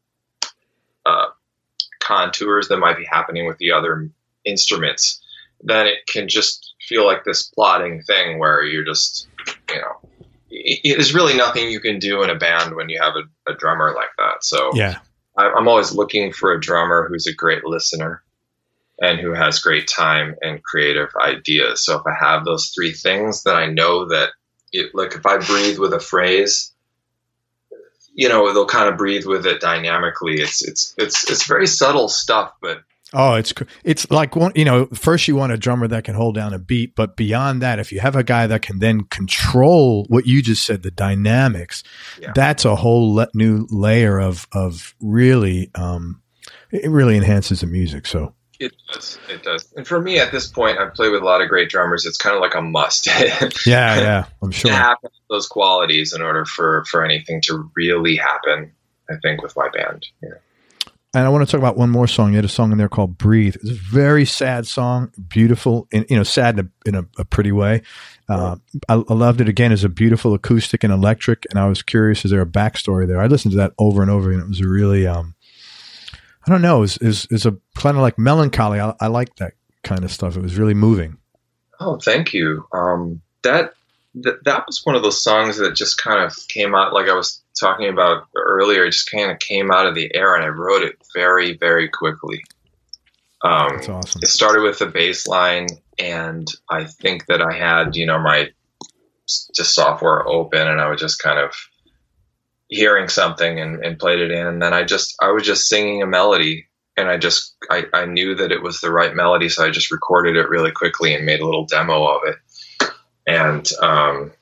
uh, contours that might be happening with the other instruments, then it can just feel like this plodding thing where you're just, you know. There's really nothing you can do in a band when you have a, a drummer like that. So yeah, I, I'm always looking for a drummer who's a great listener and who has great time and creative ideas. So if I have those three things, then I know that it, like if I breathe with a phrase, you know, they'll kind of breathe with it dynamically. It's, it's, it's, it's very subtle stuff, but oh, it's it's like one, you know, first you want a drummer that can hold down a beat, but beyond that, if you have a guy that can then control what you just said, the dynamics, yeah. That's a whole le- new layer of of really, um, it really enhances the music. So it does, it does. And for me, at this point, I've played with a lot of great drummers. It's kind of like a must. yeah, yeah, I'm sure. To have those qualities in order for for anything to really happen, I think, with my band. Yeah. And I want to talk about one more song. You had a song in there called "Breathe." It's a very sad song, beautiful, in, you know, sad in a, in a, a pretty way. Uh, I, I loved it. Again, as a beautiful acoustic and electric. And I was curious, is there a backstory there? I listened to that over and over, and it was a really, um, I don't know, is is is a kind of like melancholy. I, I like that kind of stuff. It was really moving. Oh, thank you. Um, that th- that was one of those songs that just kind of came out, like I was talking about earlier. It just kind of came out of the air, and I wrote it very, very quickly. Um, That's awesome. It started with the bass line, and I think that I had, you know, my just software open, and I was just kind of hearing something and, and played it in, and then I just I was just singing a melody, and I just I, I knew that it was the right melody, so I just recorded it really quickly and made a little demo of it, and um,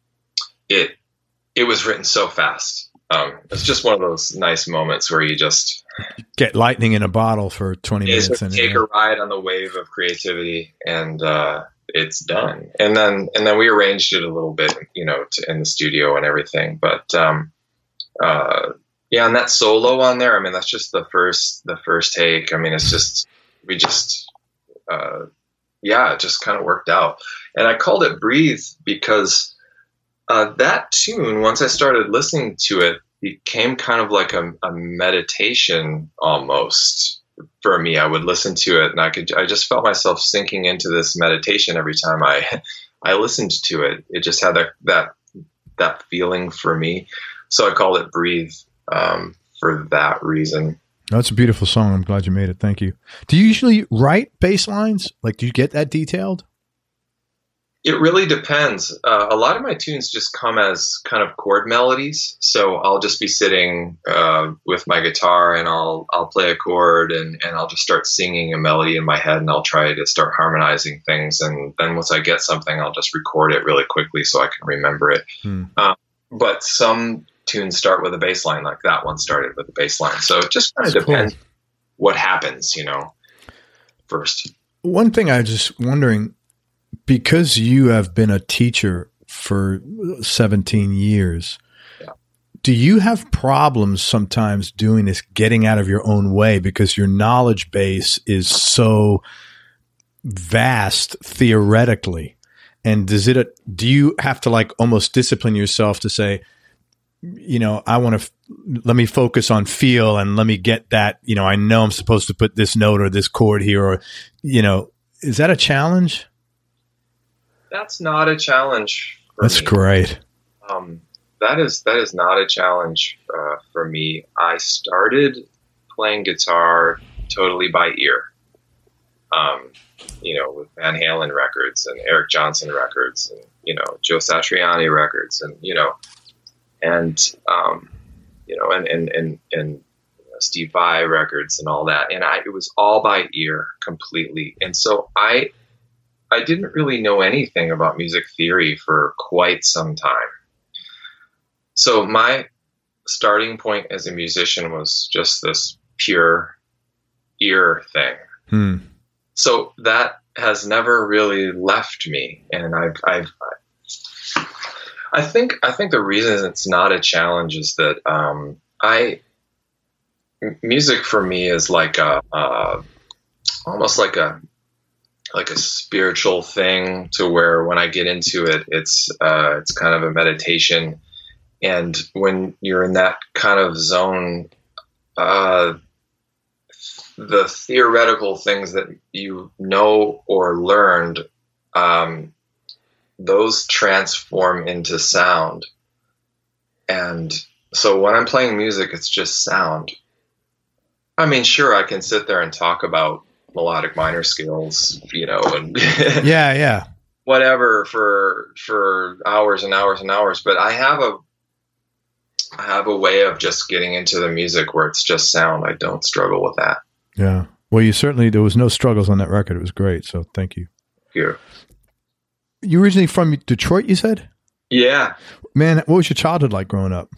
it. It was written so fast. Um, it's just one of those nice moments where you just get lightning in a bottle for twenty minutes and take a ride on the wave of creativity, and uh, it's done. And then and then we arranged it a little bit, you know, to, in the studio and everything. But um, uh, yeah, and that solo on there, I mean, that's just the first the first take. I mean, it's just we just uh, yeah, it just kind of worked out. And I called it "Breathe" because. Uh, that tune, once I started listening to it, became kind of like a, a meditation almost for me. I would listen to it, and I could, I just felt myself sinking into this meditation every time I, I listened to it. It just had that that that feeling for me. So I called it "Breathe" um, for that reason. That's a beautiful song. I'm glad you made it. Thank you. Do you usually write bass lines? Like, do you get that detailed? It really depends. Uh, a lot of my tunes just come as kind of chord melodies. So I'll just be sitting uh, with my guitar and I'll I'll play a chord and, and I'll just start singing a melody in my head and I'll try to start harmonizing things. And then once I get something, I'll just record it really quickly so I can remember it. Hmm. Uh, but some tunes start with a bass line, like that one started with a bass line. So it just kind of depends cool. what happens, you know, first. One thing I was just wondering, because you have been a teacher for seventeen years, yeah. do you have problems sometimes doing this, getting out of your own way because your knowledge base is so vast theoretically? And does it, do you have to like almost discipline yourself to say, you know, I want to, f- let me focus on feel and let me get that, you know, I know I'm supposed to put this note or this chord here, or, you know, is that a challenge? That's not a challenge for That's me. great. Um, that is that is not a challenge uh, for me. I started playing guitar totally by ear. Um, you know, with Van Halen records and Eric Johnson records and, you know, Joe Satriani records and, you know, and, um, you know, and, and, and, and you know, Steve Vai records and all that. And I, it was all by ear completely. And so I, I didn't really know anything about music theory for quite some time. So my starting point as a musician was just this pure ear thing. Hmm. So that has never really left me. And I've, I've, I think, I think the reason it's not a challenge is that, um, I, music for me is like a, uh, almost like a, like a spiritual thing, to where when I get into it, it's uh, it's kind of a meditation. And when you're in that kind of zone, uh, the theoretical things that you know or learned, um, those transform into sound. And so when I'm playing music, it's just sound. I mean, sure, I can sit there and talk about melodic minor scales, you know, and yeah, yeah, whatever for for hours and hours and hours. But I have a I have a way of just getting into the music where it's just sound. I don't struggle with that. Yeah. Well, you certainly, there was no struggles on that record. It was great. So thank you. Thank you. You originally from Detroit, you said? Yeah. Man, what was your childhood like growing up?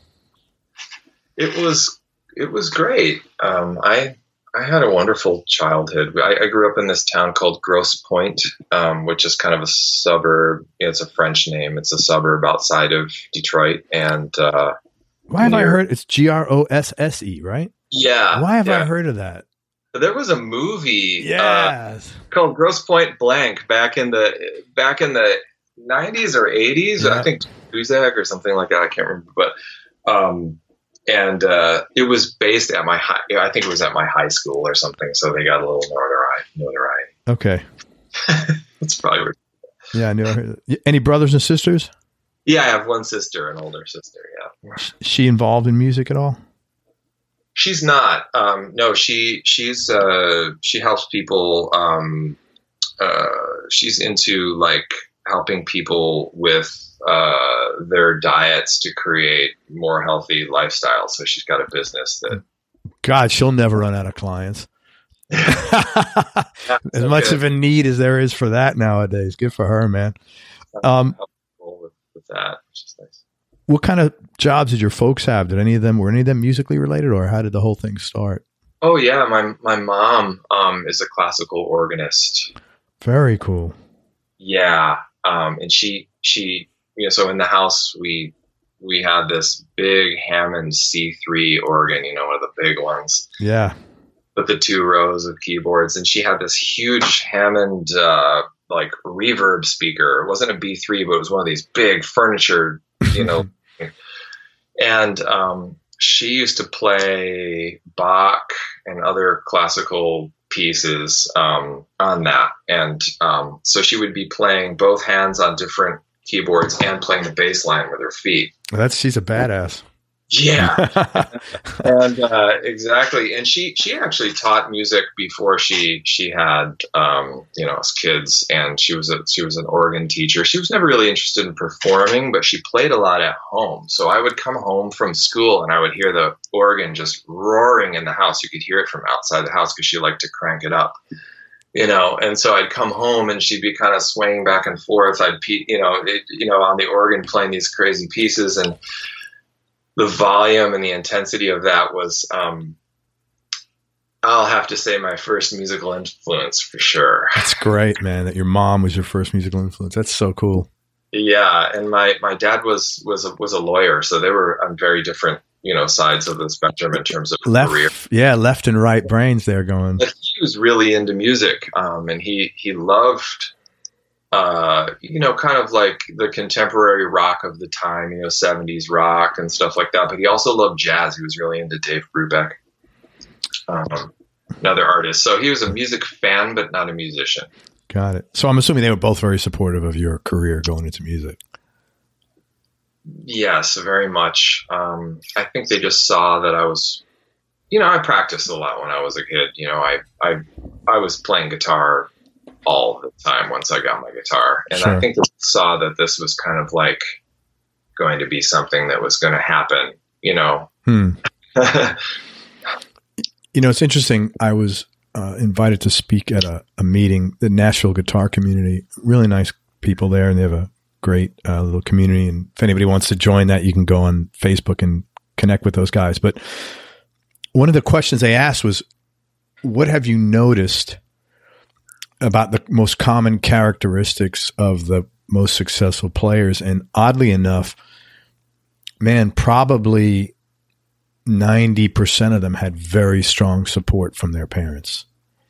It was it was great. Um, I. I had a wonderful childhood. I, I grew up in this town called Grosse Pointe, um, which is kind of a suburb. It's a French name. It's a suburb outside of Detroit. And uh, why have near, I heard it's G R O S S E, right? Yeah. Why have yeah. I heard of that? There was a movie yes. uh, called Grosse Pointe Blank back in the back in the nineties or eighties. Yeah. I think Cusack or something like that. I can't remember, but. Um, And uh, it was based at my high, I think it was at my high school or something. So they got a little notoriety. notoriety. Okay. That's probably where. Yeah, I knew. I heard that. Any brothers and sisters? Yeah, I have one sister, an older sister. Yeah. Is she involved in music at all? She's not. Um, no, she she's uh, she helps people. Um, uh, she's into like helping people with uh, their diets to create more healthy lifestyles. So she's got a business that. God, she'll never run out of clients. As much good. of a need as there is for that nowadays. Good for her, man. Um, with, with that, which is nice. What kind of jobs did your folks have? Did any of them, were any of them musically related, or how did the whole thing start? Oh yeah, my my mom um, is a classical organist. Very cool. Yeah, um, and she she you know so in the house we we had this big Hammond C three organ, you know, one of the big ones. Yeah. With the two rows of keyboards, and she had this huge Hammond uh, like reverb speaker. It wasn't a B three, but it was one of these big furniture, you know. And um, she used to play Bach and other classical pieces um, on that. And um, so she would be playing both hands on different keyboards and playing the bass line with her feet. Well, that's she's a badass. Yeah, and uh, exactly. And she she actually taught music before she she had um, you know us kids, and she was a she was an organ teacher. She was never really interested in performing, but she played a lot at home. So I would come home from school and I would hear the organ just roaring in the house. You could hear it from outside the house because she liked to crank it up. You know, and so I'd come home and she'd be kind of swaying back and forth. I'd, you know, it, you know, on the organ playing these crazy pieces, and the volume and the intensity of that was, um, I'll have to say, my first musical influence for sure. That's great, man. That your mom was your first musical influence. That's so cool. Yeah, and my, my dad was was a, was a lawyer, so they were on very different, you know, sides of the spectrum in terms of left, career. Yeah, left and right brains there going. But he was really into music, um, and he he loved, uh, you know, kind of like the contemporary rock of the time, you know, seventies rock and stuff like that. But he also loved jazz. He was really into Dave Brubeck, um, another artist. So he was a music fan, but not a musician. Got it. So I'm assuming they were both very supportive of your career going into music. Yes, very much. Um, I think they just saw that I was, you know, I practiced a lot when I was a kid. You know, I I I was playing guitar all the time once I got my guitar, and sure. I think they saw that this was kind of like going to be something that was going to happen. You know. Hmm. You know, it's interesting. I was uh, invited to speak at a, a meeting, the Nashville guitar community. Really nice people there, and they have a great uh, little community. And if anybody wants to join that, you can go on Facebook and connect with those guys. But one of the questions they asked was, what have you noticed about the most common characteristics of the most successful players? And oddly enough, man, probably ninety percent of them had very strong support from their parents.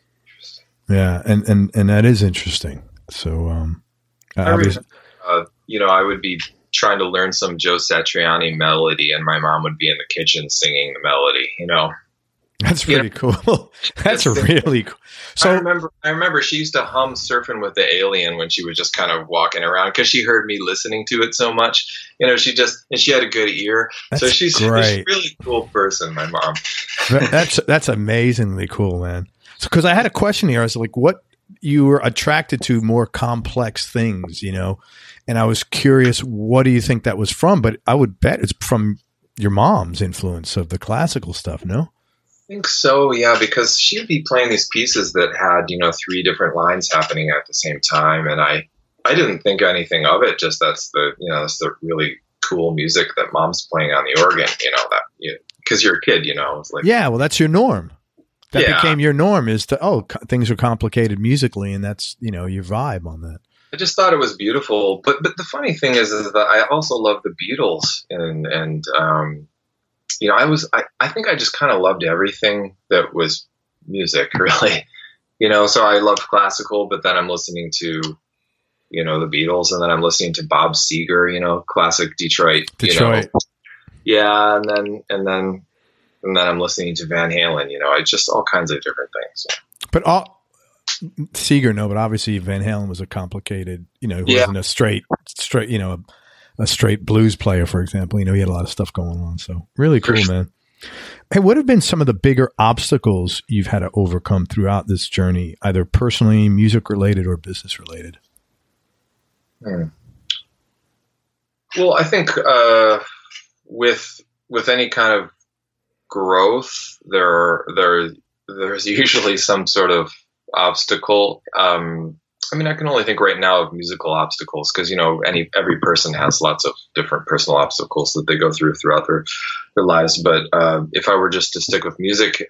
Yeah. And, and, and that is interesting. So, um, I remember, uh, you know, I would be trying to learn some Joe Satriani melody, and my mom would be in the kitchen singing the melody, you know. That's pretty you know, cool. That's really cool. So I remember, I remember she used to hum "Surfing with the Alien" when she was just kind of walking around because she heard me listening to it so much. You know, she just and she had a good ear. That's so she's, she's a really cool person, my mom. That's that's amazingly cool, man. Because so, I had a question here. I was like, "What you were attracted to more complex things?" You know, and I was curious, what do you think that was from? But I would bet it's from your mom's influence of the classical stuff. No. I think so, yeah, because she'd be playing these pieces that had, you know, three different lines happening at the same time, and I, I didn't think anything of it. Just that's the, you know, that's the really cool music that mom's playing on the organ. You know that, because you, you're a kid, you know. It's like, yeah, well, that's your norm. That yeah. became your norm. Is to oh, co- things are complicated musically, and that's you know your vibe on that. I just thought it was beautiful, but but the funny thing is, is that I also love the Beatles and and. um You know, I was, I, I think I just kind of loved everything that was music, really. You know, so I loved classical, but then I'm listening to, you know, the Beatles, and then I'm listening to Bob Seger, you know, classic Detroit. Detroit. You know? Yeah, and then, and then, and then I'm listening to Van Halen, you know, I just all kinds of different things. But all, Seger, no, but obviously Van Halen was a complicated, you know, he yeah. wasn't a straight, straight, you know, a, a straight blues player, for example. You know, he had a lot of stuff going on. So really cool, sure. man. Hey, what have been some of the bigger obstacles you've had to overcome throughout this journey, either personally, music related, or business related? Hmm. Well, I think uh, with with any kind of growth, there there there's usually some sort of obstacle. Um, I mean, I can only think right now of musical obstacles because, you know, any every person has lots of different personal obstacles that they go through throughout their, their lives. But uh, if I were just to stick with music,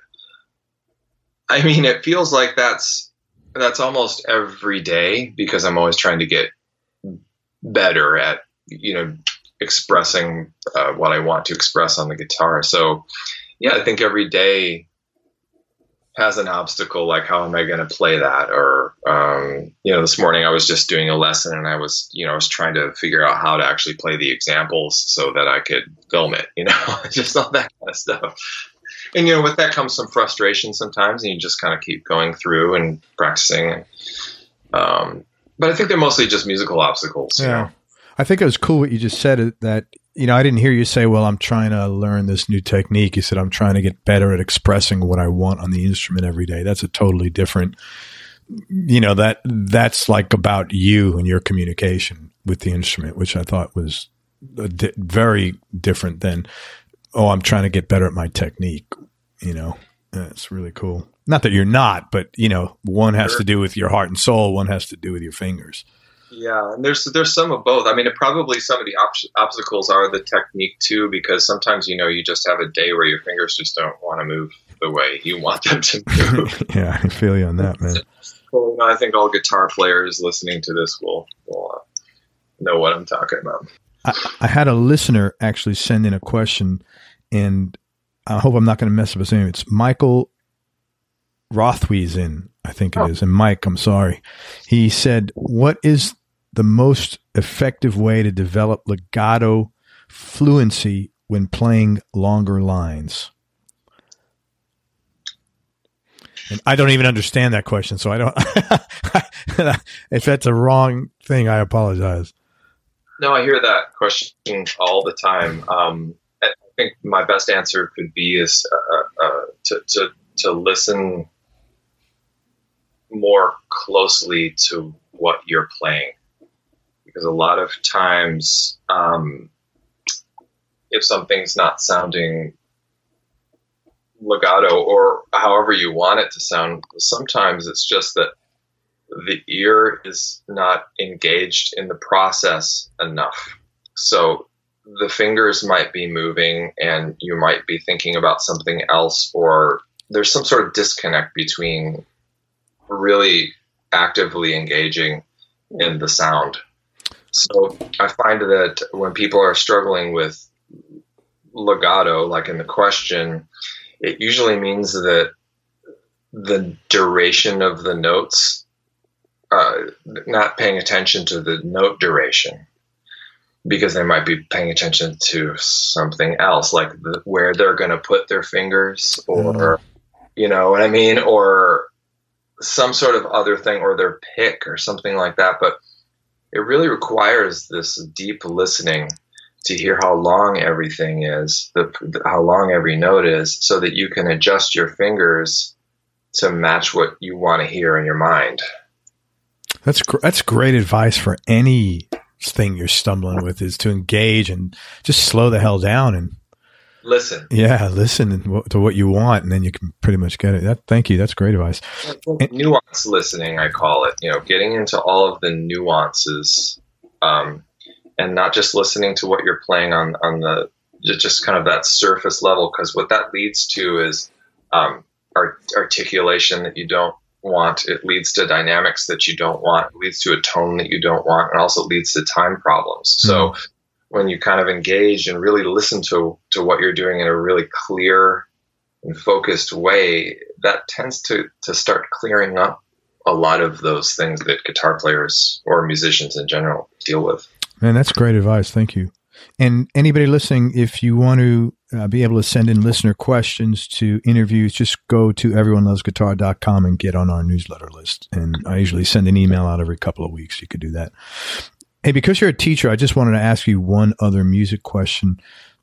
I mean, it feels like that's that's almost every day because I'm always trying to get better at, you know, expressing uh, what I want to express on the guitar. So, yeah, I think every day has an obstacle, like how am I going to play that? Or, um, you know, this morning I was just doing a lesson and I was, you know, I was trying to figure out how to actually play the examples so that I could film it, you know, just all that kind of stuff. And, you know, with that comes some frustration sometimes, and you just kind of keep going through and practicing. And, um, but I think they're mostly just musical obstacles. Yeah. You know? I think it was cool what you just said, that you know, I didn't hear you say, well, I'm trying to learn this new technique. You said, I'm trying to get better at expressing what I want on the instrument every day. That's a totally different, you know, that that's like about you and your communication with the instrument, which I thought was a di- very different than, oh, I'm trying to get better at my technique. You know, that's really cool. Not that you're not, but, you know, one has Sure. to do with your heart and soul. One has to do with your fingers. Yeah, and there's there's some of both. I mean, it probably some of the op- obstacles are the technique too, because sometimes, you know, you just have a day where your fingers just don't want to move the way you want them to move. Yeah, I feel you on that, man. Well, I think all guitar players listening to this will, will uh, know what I'm talking about. I, I had a listener actually send in a question, and I hope I'm not going to mess up his name. It's Michael Rothwiesen, I think it Oh. is. And Mike, I'm sorry. He said, what is the most effective way to develop legato fluency when playing longer lines? And I don't even understand that question, so I don't. If that's a wrong thing, I apologize. No, I hear that question all the time. Um, I think my best answer could be is uh, uh, to, to to listen more closely to what you're playing, because a lot of times, um, if something's not sounding legato or however you want it to sound, sometimes it's just that the ear is not engaged in the process enough. So the fingers might be moving and you might be thinking about something else, or there's some sort of disconnect between really actively engaging in the sound. So I find that when people are struggling with legato, like in the question, it usually means that the duration of the notes, uh, not paying attention to the note duration, because they might be paying attention to something else, like the, where they're going to put their fingers, or, mm. you know what I mean? Or some sort of other thing, or their pick or something like that. But it really requires this deep listening to hear how long everything is, the, the, how long every note is, so that you can adjust your fingers to match what you want to hear in your mind. That's gr- that's great advice for any thing you're stumbling with, is to engage and just slow the hell down and listen. Yeah, listen to what you want, and then you can pretty much get it. That, thank you. That's great advice. Nuance listening, I call it. You know, getting into all of the nuances, um, and not just listening to what you're playing on on the just kind of that surface level, because what that leads to is um, art- articulation that you don't want. It leads to dynamics that you don't want. It leads to a tone that you don't want, and also leads to time problems. Mm-hmm. So when you kind of engage and really listen to, to what you're doing in a really clear and focused way, that tends to, to start clearing up a lot of those things that guitar players or musicians in general deal with. Man, that's great advice. Thank you. And anybody listening, if you want to uh, be able to send in listener questions to interviews, just go to everyone loves guitar dot com and get on our newsletter list. And I usually send an email out every couple of weeks. You could do that. Hey, because you're a teacher, I just wanted to ask you one other music question.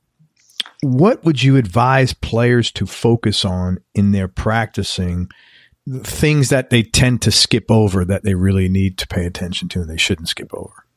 What would you advise players to focus on in their practicing, things that they tend to skip over that they really need to pay attention to and they shouldn't skip over?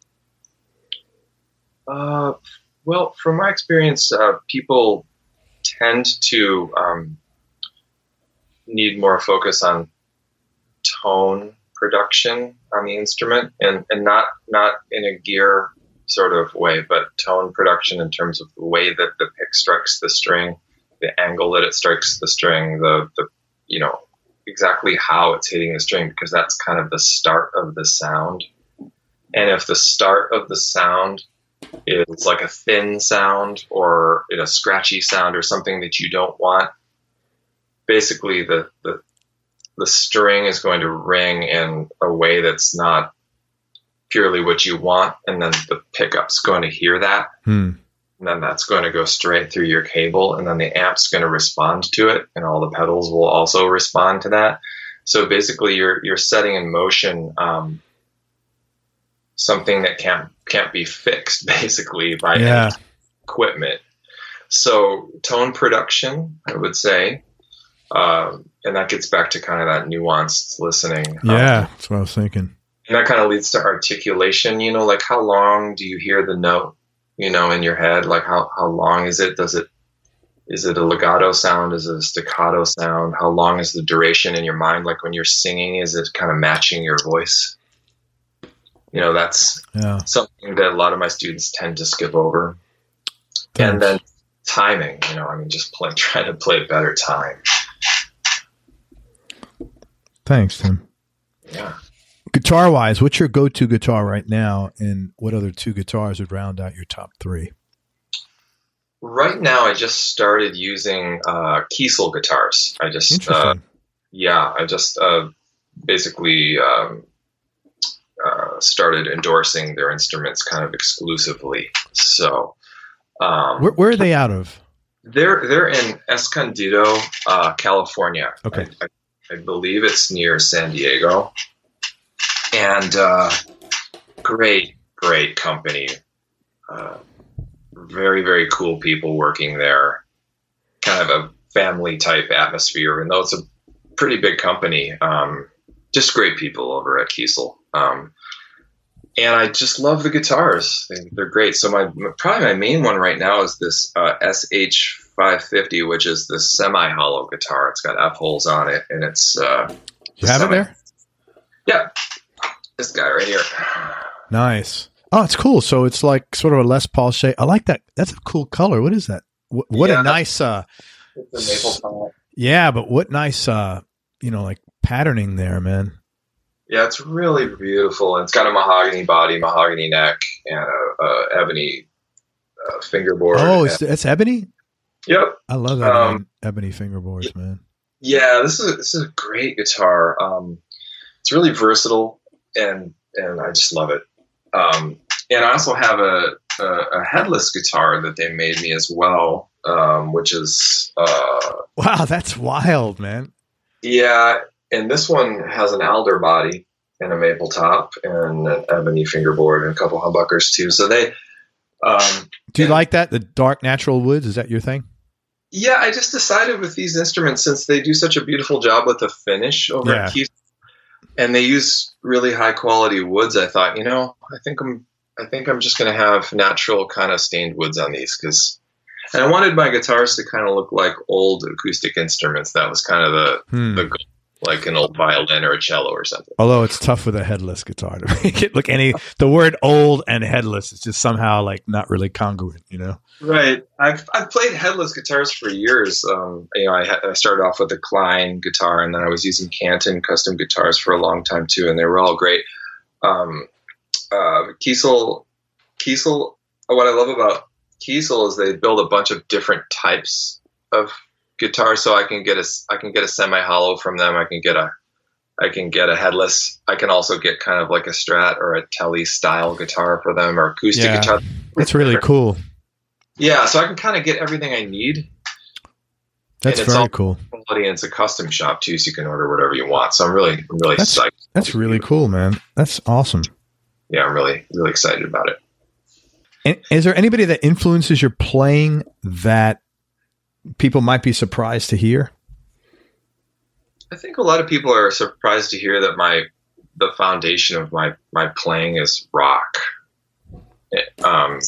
Uh, well, from my experience, uh, people tend to um, need more focus on tone production on the instrument, and, and not not in a gear sort of way, but tone production in terms of the way that the pick strikes the string, the angle that it strikes the string, the, the you know, exactly how it's hitting the string, because that's kind of the start of the sound. And if the start of the sound is like a thin sound or a scratchy sound or something that you don't want, basically the, the the string is going to ring in a way that's not purely what you want, and then the pickup's going to hear that, hmm. and then that's going to go straight through your cable, and then the amp's going to respond to it, and all the pedals will also respond to that. So basically, you're you're setting in motion um, something that can't can't be fixed, basically, by yeah. any equipment. So tone production, I would say, um, and that gets back to kind of that nuanced listening. Yeah, Um, that's what I was thinking. and that kind of leads to articulation. You know, like how long do you hear the note? You know, in your head, like how how long is it? Does it is it a legato sound? Is it a staccato sound? How long is the duration in your mind? Like when you're singing, is it kind of matching your voice? You know, that's Yeah. something that a lot of my students tend to skip over. Thanks. And then timing, you know, I mean, just play, trying to play better time. Thanks, Tim. Yeah. Guitar wise, what's your go to guitar right now, and what other two guitars would round out your top three? Right now, I just started using uh, Kiesel guitars. I just, uh, Interesting. yeah, I just uh, basically um, uh, started endorsing their instruments kind of exclusively. So, um, where, where are they out of? they're they're in Escondido, uh, California. Okay. I, I, I believe it's near San Diego. And uh, great, great company. Uh, very, very cool people working there. Kind of a family type atmosphere. And though it's a pretty big company, um, just great people over at Kiesel. Um, and I just love the guitars. They, they're great. So my probably my main one right now is this uh, S H five fifty, which is the semi-hollow guitar. It's got F holes on it, and it's uh, You have it semi- there? Yeah, this guy right here. Nice. Oh, it's cool. So it's like sort of a Les Paul shape. I like that. That's a cool color. What is that? What, what Yeah. a nice, uh, It's a maple top. yeah, but what nice, uh, you know, like patterning there, man. Yeah, it's really beautiful. And it's got a mahogany body, mahogany neck, and a, a ebony uh, fingerboard. Oh, it's, And- it's ebony? yep. I love that Um, ebony fingerboards, man. Yeah, this is this is a great guitar. Um, it's really versatile, and and I just love it. Um, and I also have a, a, a headless guitar that they made me as well, um, which is uh, Wow, that's wild, man. yeah. And this one has an alder body and a maple top and an ebony fingerboard and a couple humbuckers too. So they, um, Do you and- like that? The dark natural woods? Is that your thing? yeah, I just decided with these instruments, since they do such a beautiful job with the finish over Yeah. at Keith, and they use really high quality woods, I thought, you know, I think I'm, I think I'm just going to have natural kind of stained woods on these because, and I wanted my guitars to kind of look like old acoustic instruments. That was kind of the, Hmm. the goal, like an old violin or a cello or something. Although it's tough with a headless guitar to make it look any. The word "old" and "headless" is just somehow like not really congruent, you know. Right. I've I've played headless guitars for years. Um, you know, I, ha- I started off with a Klein guitar, and then I was using Canton custom guitars for a long time too, and they were all great. Um, uh, Kiesel, Kiesel. What I love about Kiesel is they build a bunch of different types of guitars, so I can get a I can get a semi hollow from them. I can get a I can get a headless. I can also get kind of like a Strat or a Tele style guitar for them, or acoustic Yeah. guitar. It's really cool. Yeah, so I can kind of get everything I need. That's And it's very all- cool. Quality, and it's a custom shop too, so you can order whatever you want. So I'm really, I'm really That's- psyched. That's really cool, man. That's awesome. Yeah, I'm really, really excited about it. And is there anybody that influences your playing that people might be surprised to hear? I think a lot of people are surprised to hear that my the foundation of my my playing is rock. It, um,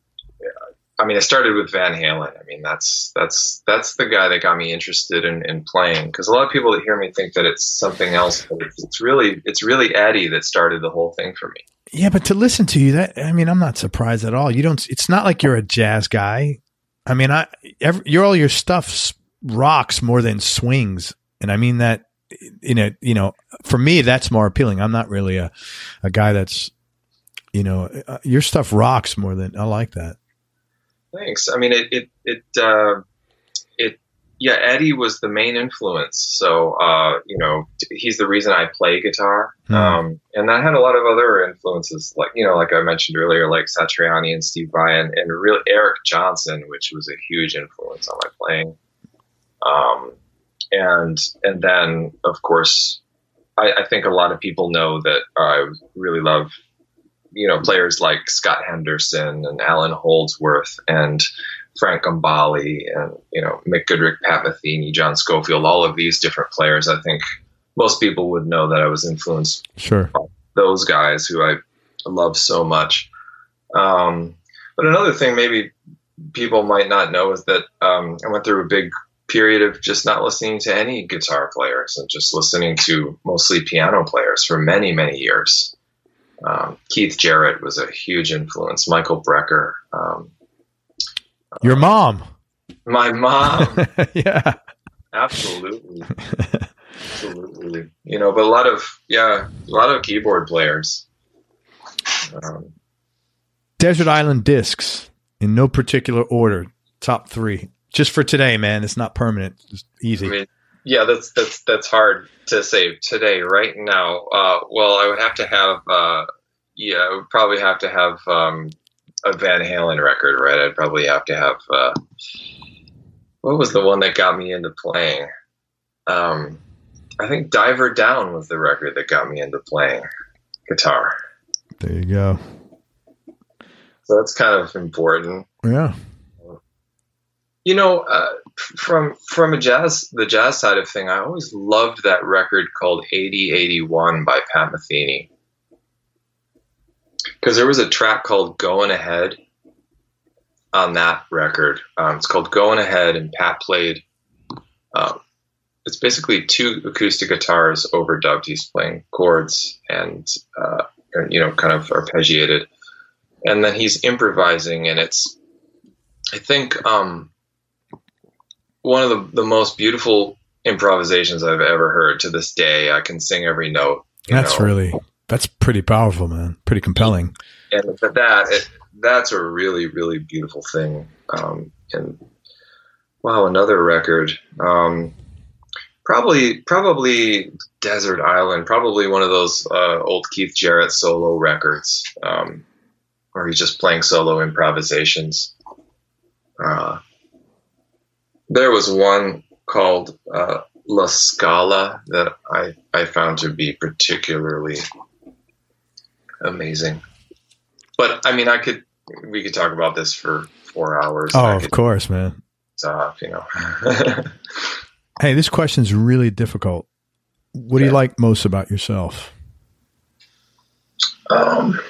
I mean, I started with Van Halen. I mean, that's that's that's the guy that got me interested in, in playing. Because a lot of people that hear me think that it's something else, but it's, it's really it's really Eddie that started the whole thing for me. Yeah, but to listen to you, that I mean, I'm not surprised at all. You don't. It's not like you're a jazz guy. I mean, I every, you're all your stuff s- rocks more than swings, and I mean that. You know, you know, for me, that's more appealing. I'm not really a a guy that's, you know, uh, your stuff rocks more than I like that. Thanks. I mean, it, it, it, uh, it, yeah, Eddie was the main influence. So, uh, you know, he's the reason I play guitar. Hmm. Um, and I had a lot of other influences, like, you know, like I mentioned earlier, like Satriani and Steve Vai and, and real Eric Johnson, which was a huge influence on my playing. Um, and, and then of course, I, I think a lot of people know that I really love you know, players like Scott Henderson and Alan Holdsworth and Frank Gambale and, you know, Mick Goodrick, Pat Metheny, John Schofield, all of these different players. I think most people would know that I was influenced Sure. by those guys who I love so much. Um, but another thing maybe people might not know is that um, I went through a big period of just not listening to any guitar players and just listening to mostly piano players for many, many years. Um, Keith Jarrett was a huge influence. Michael Brecker. Um, Your mom. My mom. Yeah. Absolutely. Absolutely. You know, but a lot of, yeah, a lot of keyboard players. Um, Desert Island Discs, in no particular order, top three. Just for today, man. It's not permanent. It's easy. I mean, yeah, that's that's that's hard to say today, right now. Uh, well, I would have to have, uh, yeah, I would probably have to have um, a Van Halen record, right? I'd probably have to have, uh, what was the one that got me into playing? Um, I think Diver Down was the record that got me into playing guitar. There you go. So that's kind of important. Yeah. You know, uh, from from a jazz the jazz side of thing, I always loved that record called eighty eighty-one by Pat Metheny, because there was a track called Going Ahead on that record. Um, it's called Going Ahead, and Pat played. Um, it's basically two acoustic guitars overdubbed. He's playing chords and uh, you know, kind of arpeggiated, and then he's improvising, and it's, I think. Um, One of the, the most beautiful improvisations I've ever heard to this day. I can sing every note. That's know. really, that's pretty powerful, man. Pretty compelling. And that, it, that's a really, really beautiful thing. Um, and wow, another record. Um, probably, probably Desert Island, probably one of those uh, old Keith Jarrett solo records um, where he's just playing solo improvisations. Uh, There was one called uh, La Scala that I, I found to be particularly amazing. But I mean, I could we could talk about this for four hours. Oh, I of could course, man. stop, you know. Hey, this question's really difficult. What do you Yeah. like most about yourself? um,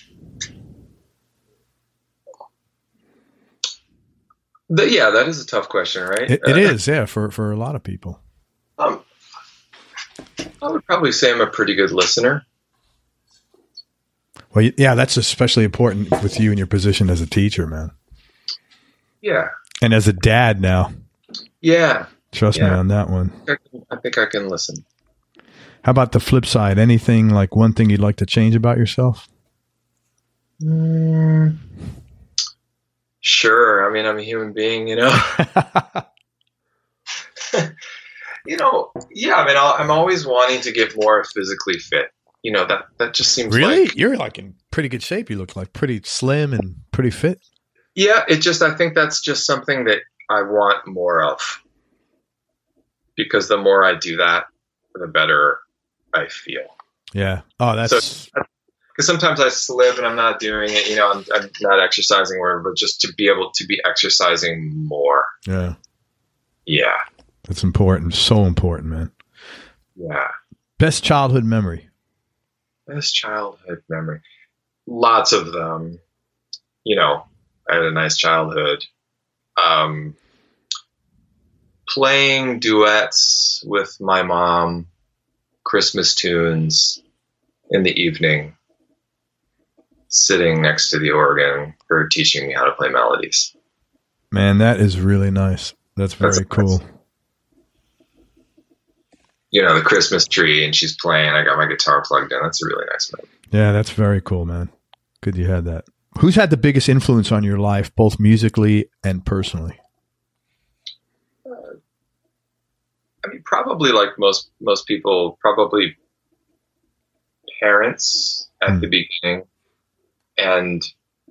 the, yeah, that is a tough question, right? It, it Uh, is, yeah, for, for a lot of people. Um, I would probably say I'm a pretty good listener. Well, y- yeah, that's especially important with you in your position as a teacher, man. Yeah, And as a dad now. yeah. Trust me Yeah. on that one. I, can, I think I can listen. How about the flip side? Anything, like one thing you'd like to change about yourself? Mm, sure. I mean, I'm a human being, you know. You know, yeah. I mean, I'll, I'm always wanting to get more physically fit. You know, that that just seems Really? like, You're like in pretty good shape. You look like pretty slim and pretty fit. yeah. It just, I think that's just something that I want more of, because the more I do that, the better I feel. Yeah. Oh, that's Because sometimes I slip and I'm not doing it. You know, I'm, I'm not exercising or whatever, but just to be able to be exercising more. yeah. Yeah, That's important. So important, man. yeah. Best childhood memory. Best childhood memory. Lots of them. You know, I had a nice childhood. Um, playing duets with my mom, Christmas tunes in the evening, sitting next to the organ, her teaching me how to play melodies. Man, that is really nice. That's very That's cool. nice. You know, the Christmas tree, and she's playing. I got my guitar plugged in. That's a really nice moment. Yeah, that's very cool, man. Good you had that. Who's had the biggest influence on your life, both musically and personally? I mean, probably like most most people, probably parents at Hmm. the beginning, and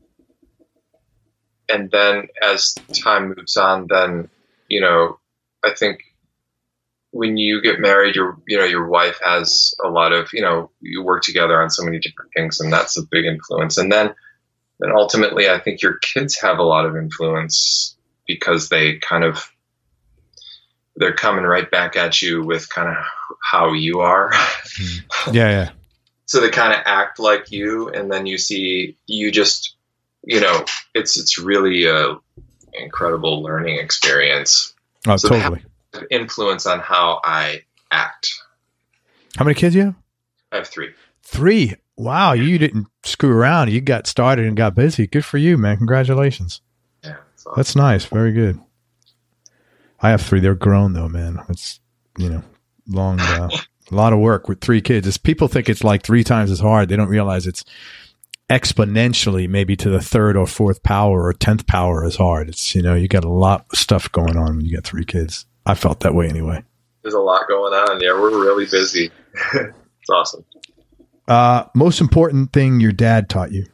and then as time moves on, then you know, I think when you get married, your you know your wife has a lot of you know you work together on so many different things, and that's a big influence. And then, then ultimately, I think your kids have a lot of influence because they kind of they're coming right back at you with kind of how you are. Yeah, yeah. So they kind of act like you, and then you see you just you know it's it's really a incredible learning experience. Oh, so totally. Influence on how I act. How many kids you have? I have three. Three. Wow, you didn't screw around. You got started and got busy. Good for you, man. Congratulations. Yeah, that's, awesome. That's nice. Very good. I have three. They're grown though, man. It's you know long, uh, a lot of work with three kids. It's, people think it's like three times as hard. They don't realize it's exponentially, maybe to the third or fourth power or tenth power as hard. It's you know you got a lot of stuff going on when you got three kids. I felt that way anyway. There's a lot going on. Yeah, we're really busy. It's awesome. Uh, most important thing your dad taught you?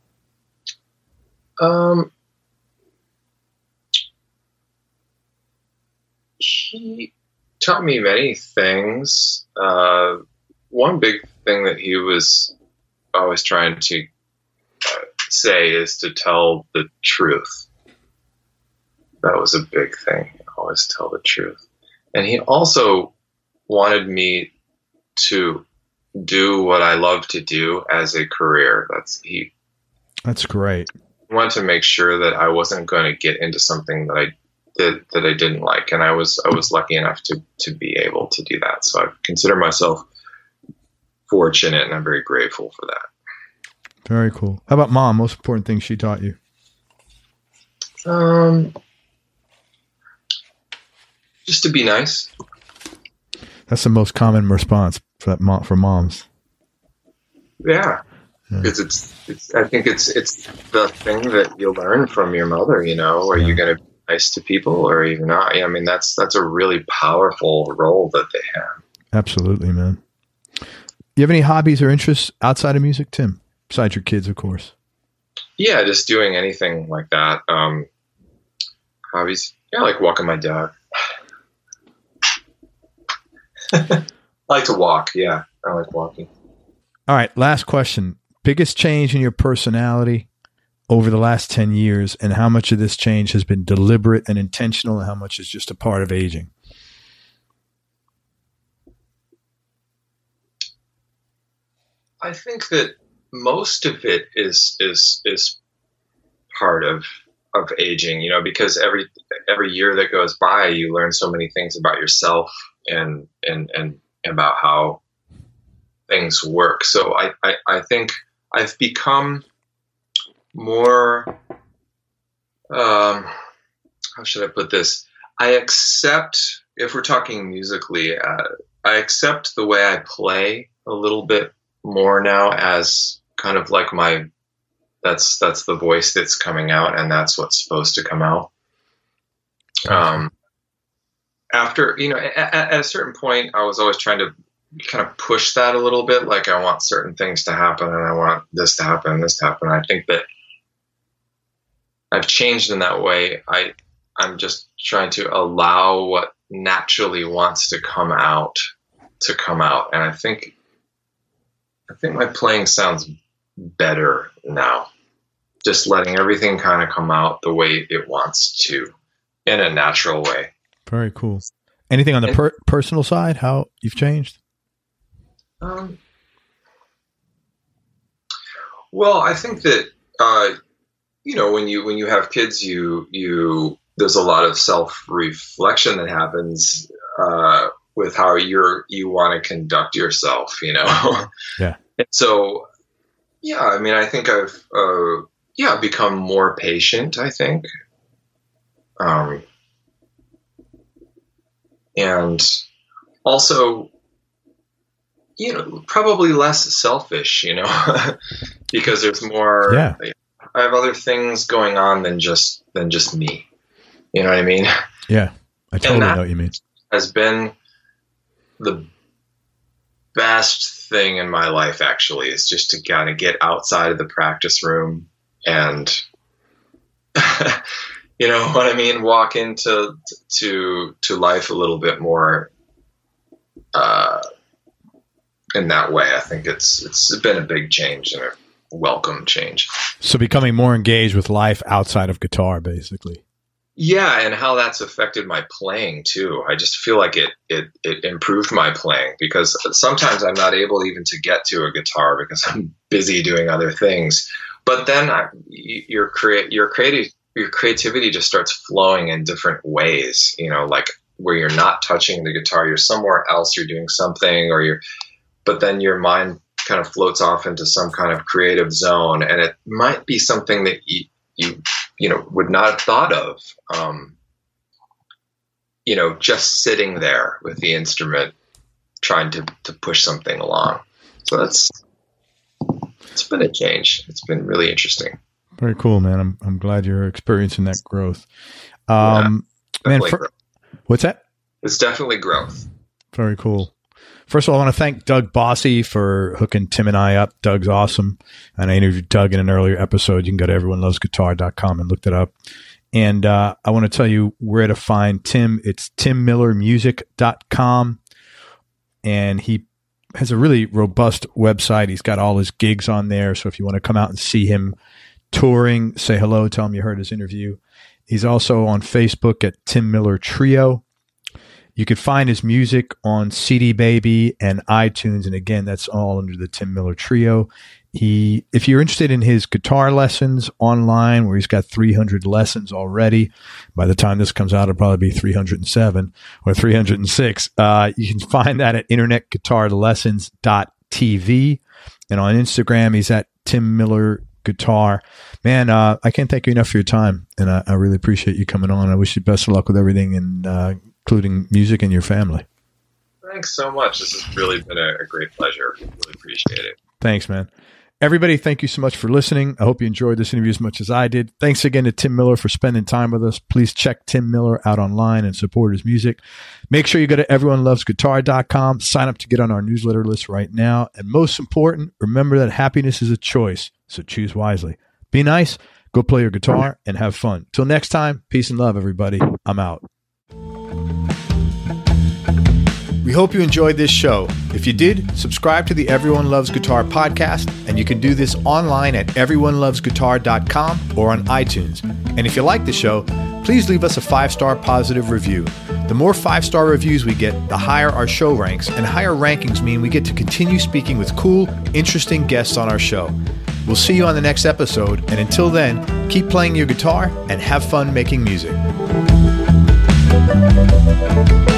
Um, he taught me many things. Uh, one big thing that he was always trying to uh, say is to tell the truth. That was a big thing. Always tell the truth. And he also wanted me to do what I love to do as a career. That's he. That's great. Wanted to make sure that I wasn't going to get into something that I did that I didn't like, and I was I was lucky enough to to be able to do that. So I consider myself fortunate, and I'm very grateful for that. Very cool. How about mom? Most important thing she taught you? Um. Just to be nice. That's the most common response for that mom, for moms. Yeah, because yeah. it's, it's. I think it's it's the thing that you learn from your mother. You know, are yeah. you going to be nice to people, or are you not? I mean, that's that's a really powerful role that they have. Absolutely, man. You have any hobbies or interests outside of music, Tim? Besides your kids, of course. Yeah, just doing anything like that. Um, hobbies. Yeah, like walking my dog. I like to walk. Yeah, I like walking. All right. Last question. Biggest change in your personality over the last ten years, and how much of this change has been deliberate and intentional, and how much is just a part of aging? I think that most of it is is is part of of aging, you know, because every every year that goes by, you learn so many things about yourself and and and about how things work. So I, I, I think I've become more, um, how should I put this? I accept, if we're talking musically, uh, I accept the way I play a little bit more now as kind of like my, that's, that's the voice that's coming out, and that's what's supposed to come out. Um, after, you know, at, at a certain point, I was always trying to kind of push that a little bit. Like, I want certain things to happen, and I want this to happen, and this to happen. I think that I've changed in that way. I, I'm just trying to allow what naturally wants to come out to come out. And I think, I think my playing sounds better now. Just letting everything kind of come out the way it wants to, in a natural way. Very cool. Anything on the per- personal side, how you've changed? Um, well, I think that, uh, you know, when you, when you have kids, you, you, there's a lot of self-reflection that happens, uh, with how you're, you want to conduct yourself, you know? Yeah. And so, yeah, I mean, I think I've, uh, yeah, become more patient, I think. Um, and also, you know, probably less selfish, you know, because there's more, yeah. I have other things going on than just, than just me. You know what I mean? Yeah. I totally know what you mean. Has been the best thing in my life, actually, is just to kind of get outside of the practice room and, you know what I mean? Walk into, to, to life a little bit more uh, in that way. I think it's it's been a big change and a welcome change. So becoming more engaged with life outside of guitar, basically. Yeah, and how that's affected my playing too. I just feel like it it it improved my playing, because sometimes I'm not able even to get to a guitar because I'm busy doing other things. But then I, your create your creative your creativity just starts flowing in different ways. You know, like where you're not touching the guitar, you're somewhere else, you're doing something, or you're. But then your mind kind of floats off into some kind of creative zone, and it might be something that you you you know would not have thought of. Um, you know, just sitting there with the instrument, trying to to push something along. So that's. It's been a change. It's been really interesting. Very cool, man. I'm I'm glad you're experiencing that growth. Um, yeah, man, for, what's that? It's definitely growth. Very cool. First of all, I want to thank Doug Bossy for hooking Tim and I up. Doug's awesome. And I interviewed Doug in an earlier episode. You can go to everyone loves guitar dot com and look that up. And uh, I want to tell you where to find Tim. It's tim miller music dot com. And he has a really robust website. He's got all his gigs on there. So if you want to come out and see him touring, say hello, tell him you heard his interview. He's also on Facebook at Tim Miller Trio. You can find his music on C D Baby and iTunes. And again, that's all under the Tim Miller Trio. He, if you're interested in his guitar lessons online, where he's got three hundred lessons already, by the time this comes out, it'll probably be three hundred seven or three hundred six. Uh, you can find that at internet guitar lessons dot t v. And on Instagram, he's at Tim Miller Guitar. Man, uh, I can't thank you enough for your time. And I, I really appreciate you coming on. I wish you best of luck with everything, and uh, including music and your family. Thanks so much. This has really been a, a great pleasure. Really appreciate it. Thanks, man. Everybody, thank you so much for listening. I hope you enjoyed this interview as much as I did. Thanks again to Tim Miller for spending time with us. Please check Tim Miller out online and support his music. Make sure you go to everyone loves guitar dot com. Sign up to get on our newsletter list right now. And most important, remember that happiness is a choice, so choose wisely. Be nice, go play your guitar, and have fun. Till next time, peace and love, everybody. I'm out. We hope you enjoyed this show. If you did, subscribe to the Everyone Loves Guitar podcast, and you can do this online at everyone loves guitar dot com or on iTunes. And if you like the show, please leave us a five-star positive review. The more five-star reviews we get, the higher our show ranks, and higher rankings mean we get to continue speaking with cool, interesting guests on our show. We'll see you on the next episode, and until then, keep playing your guitar and have fun making music.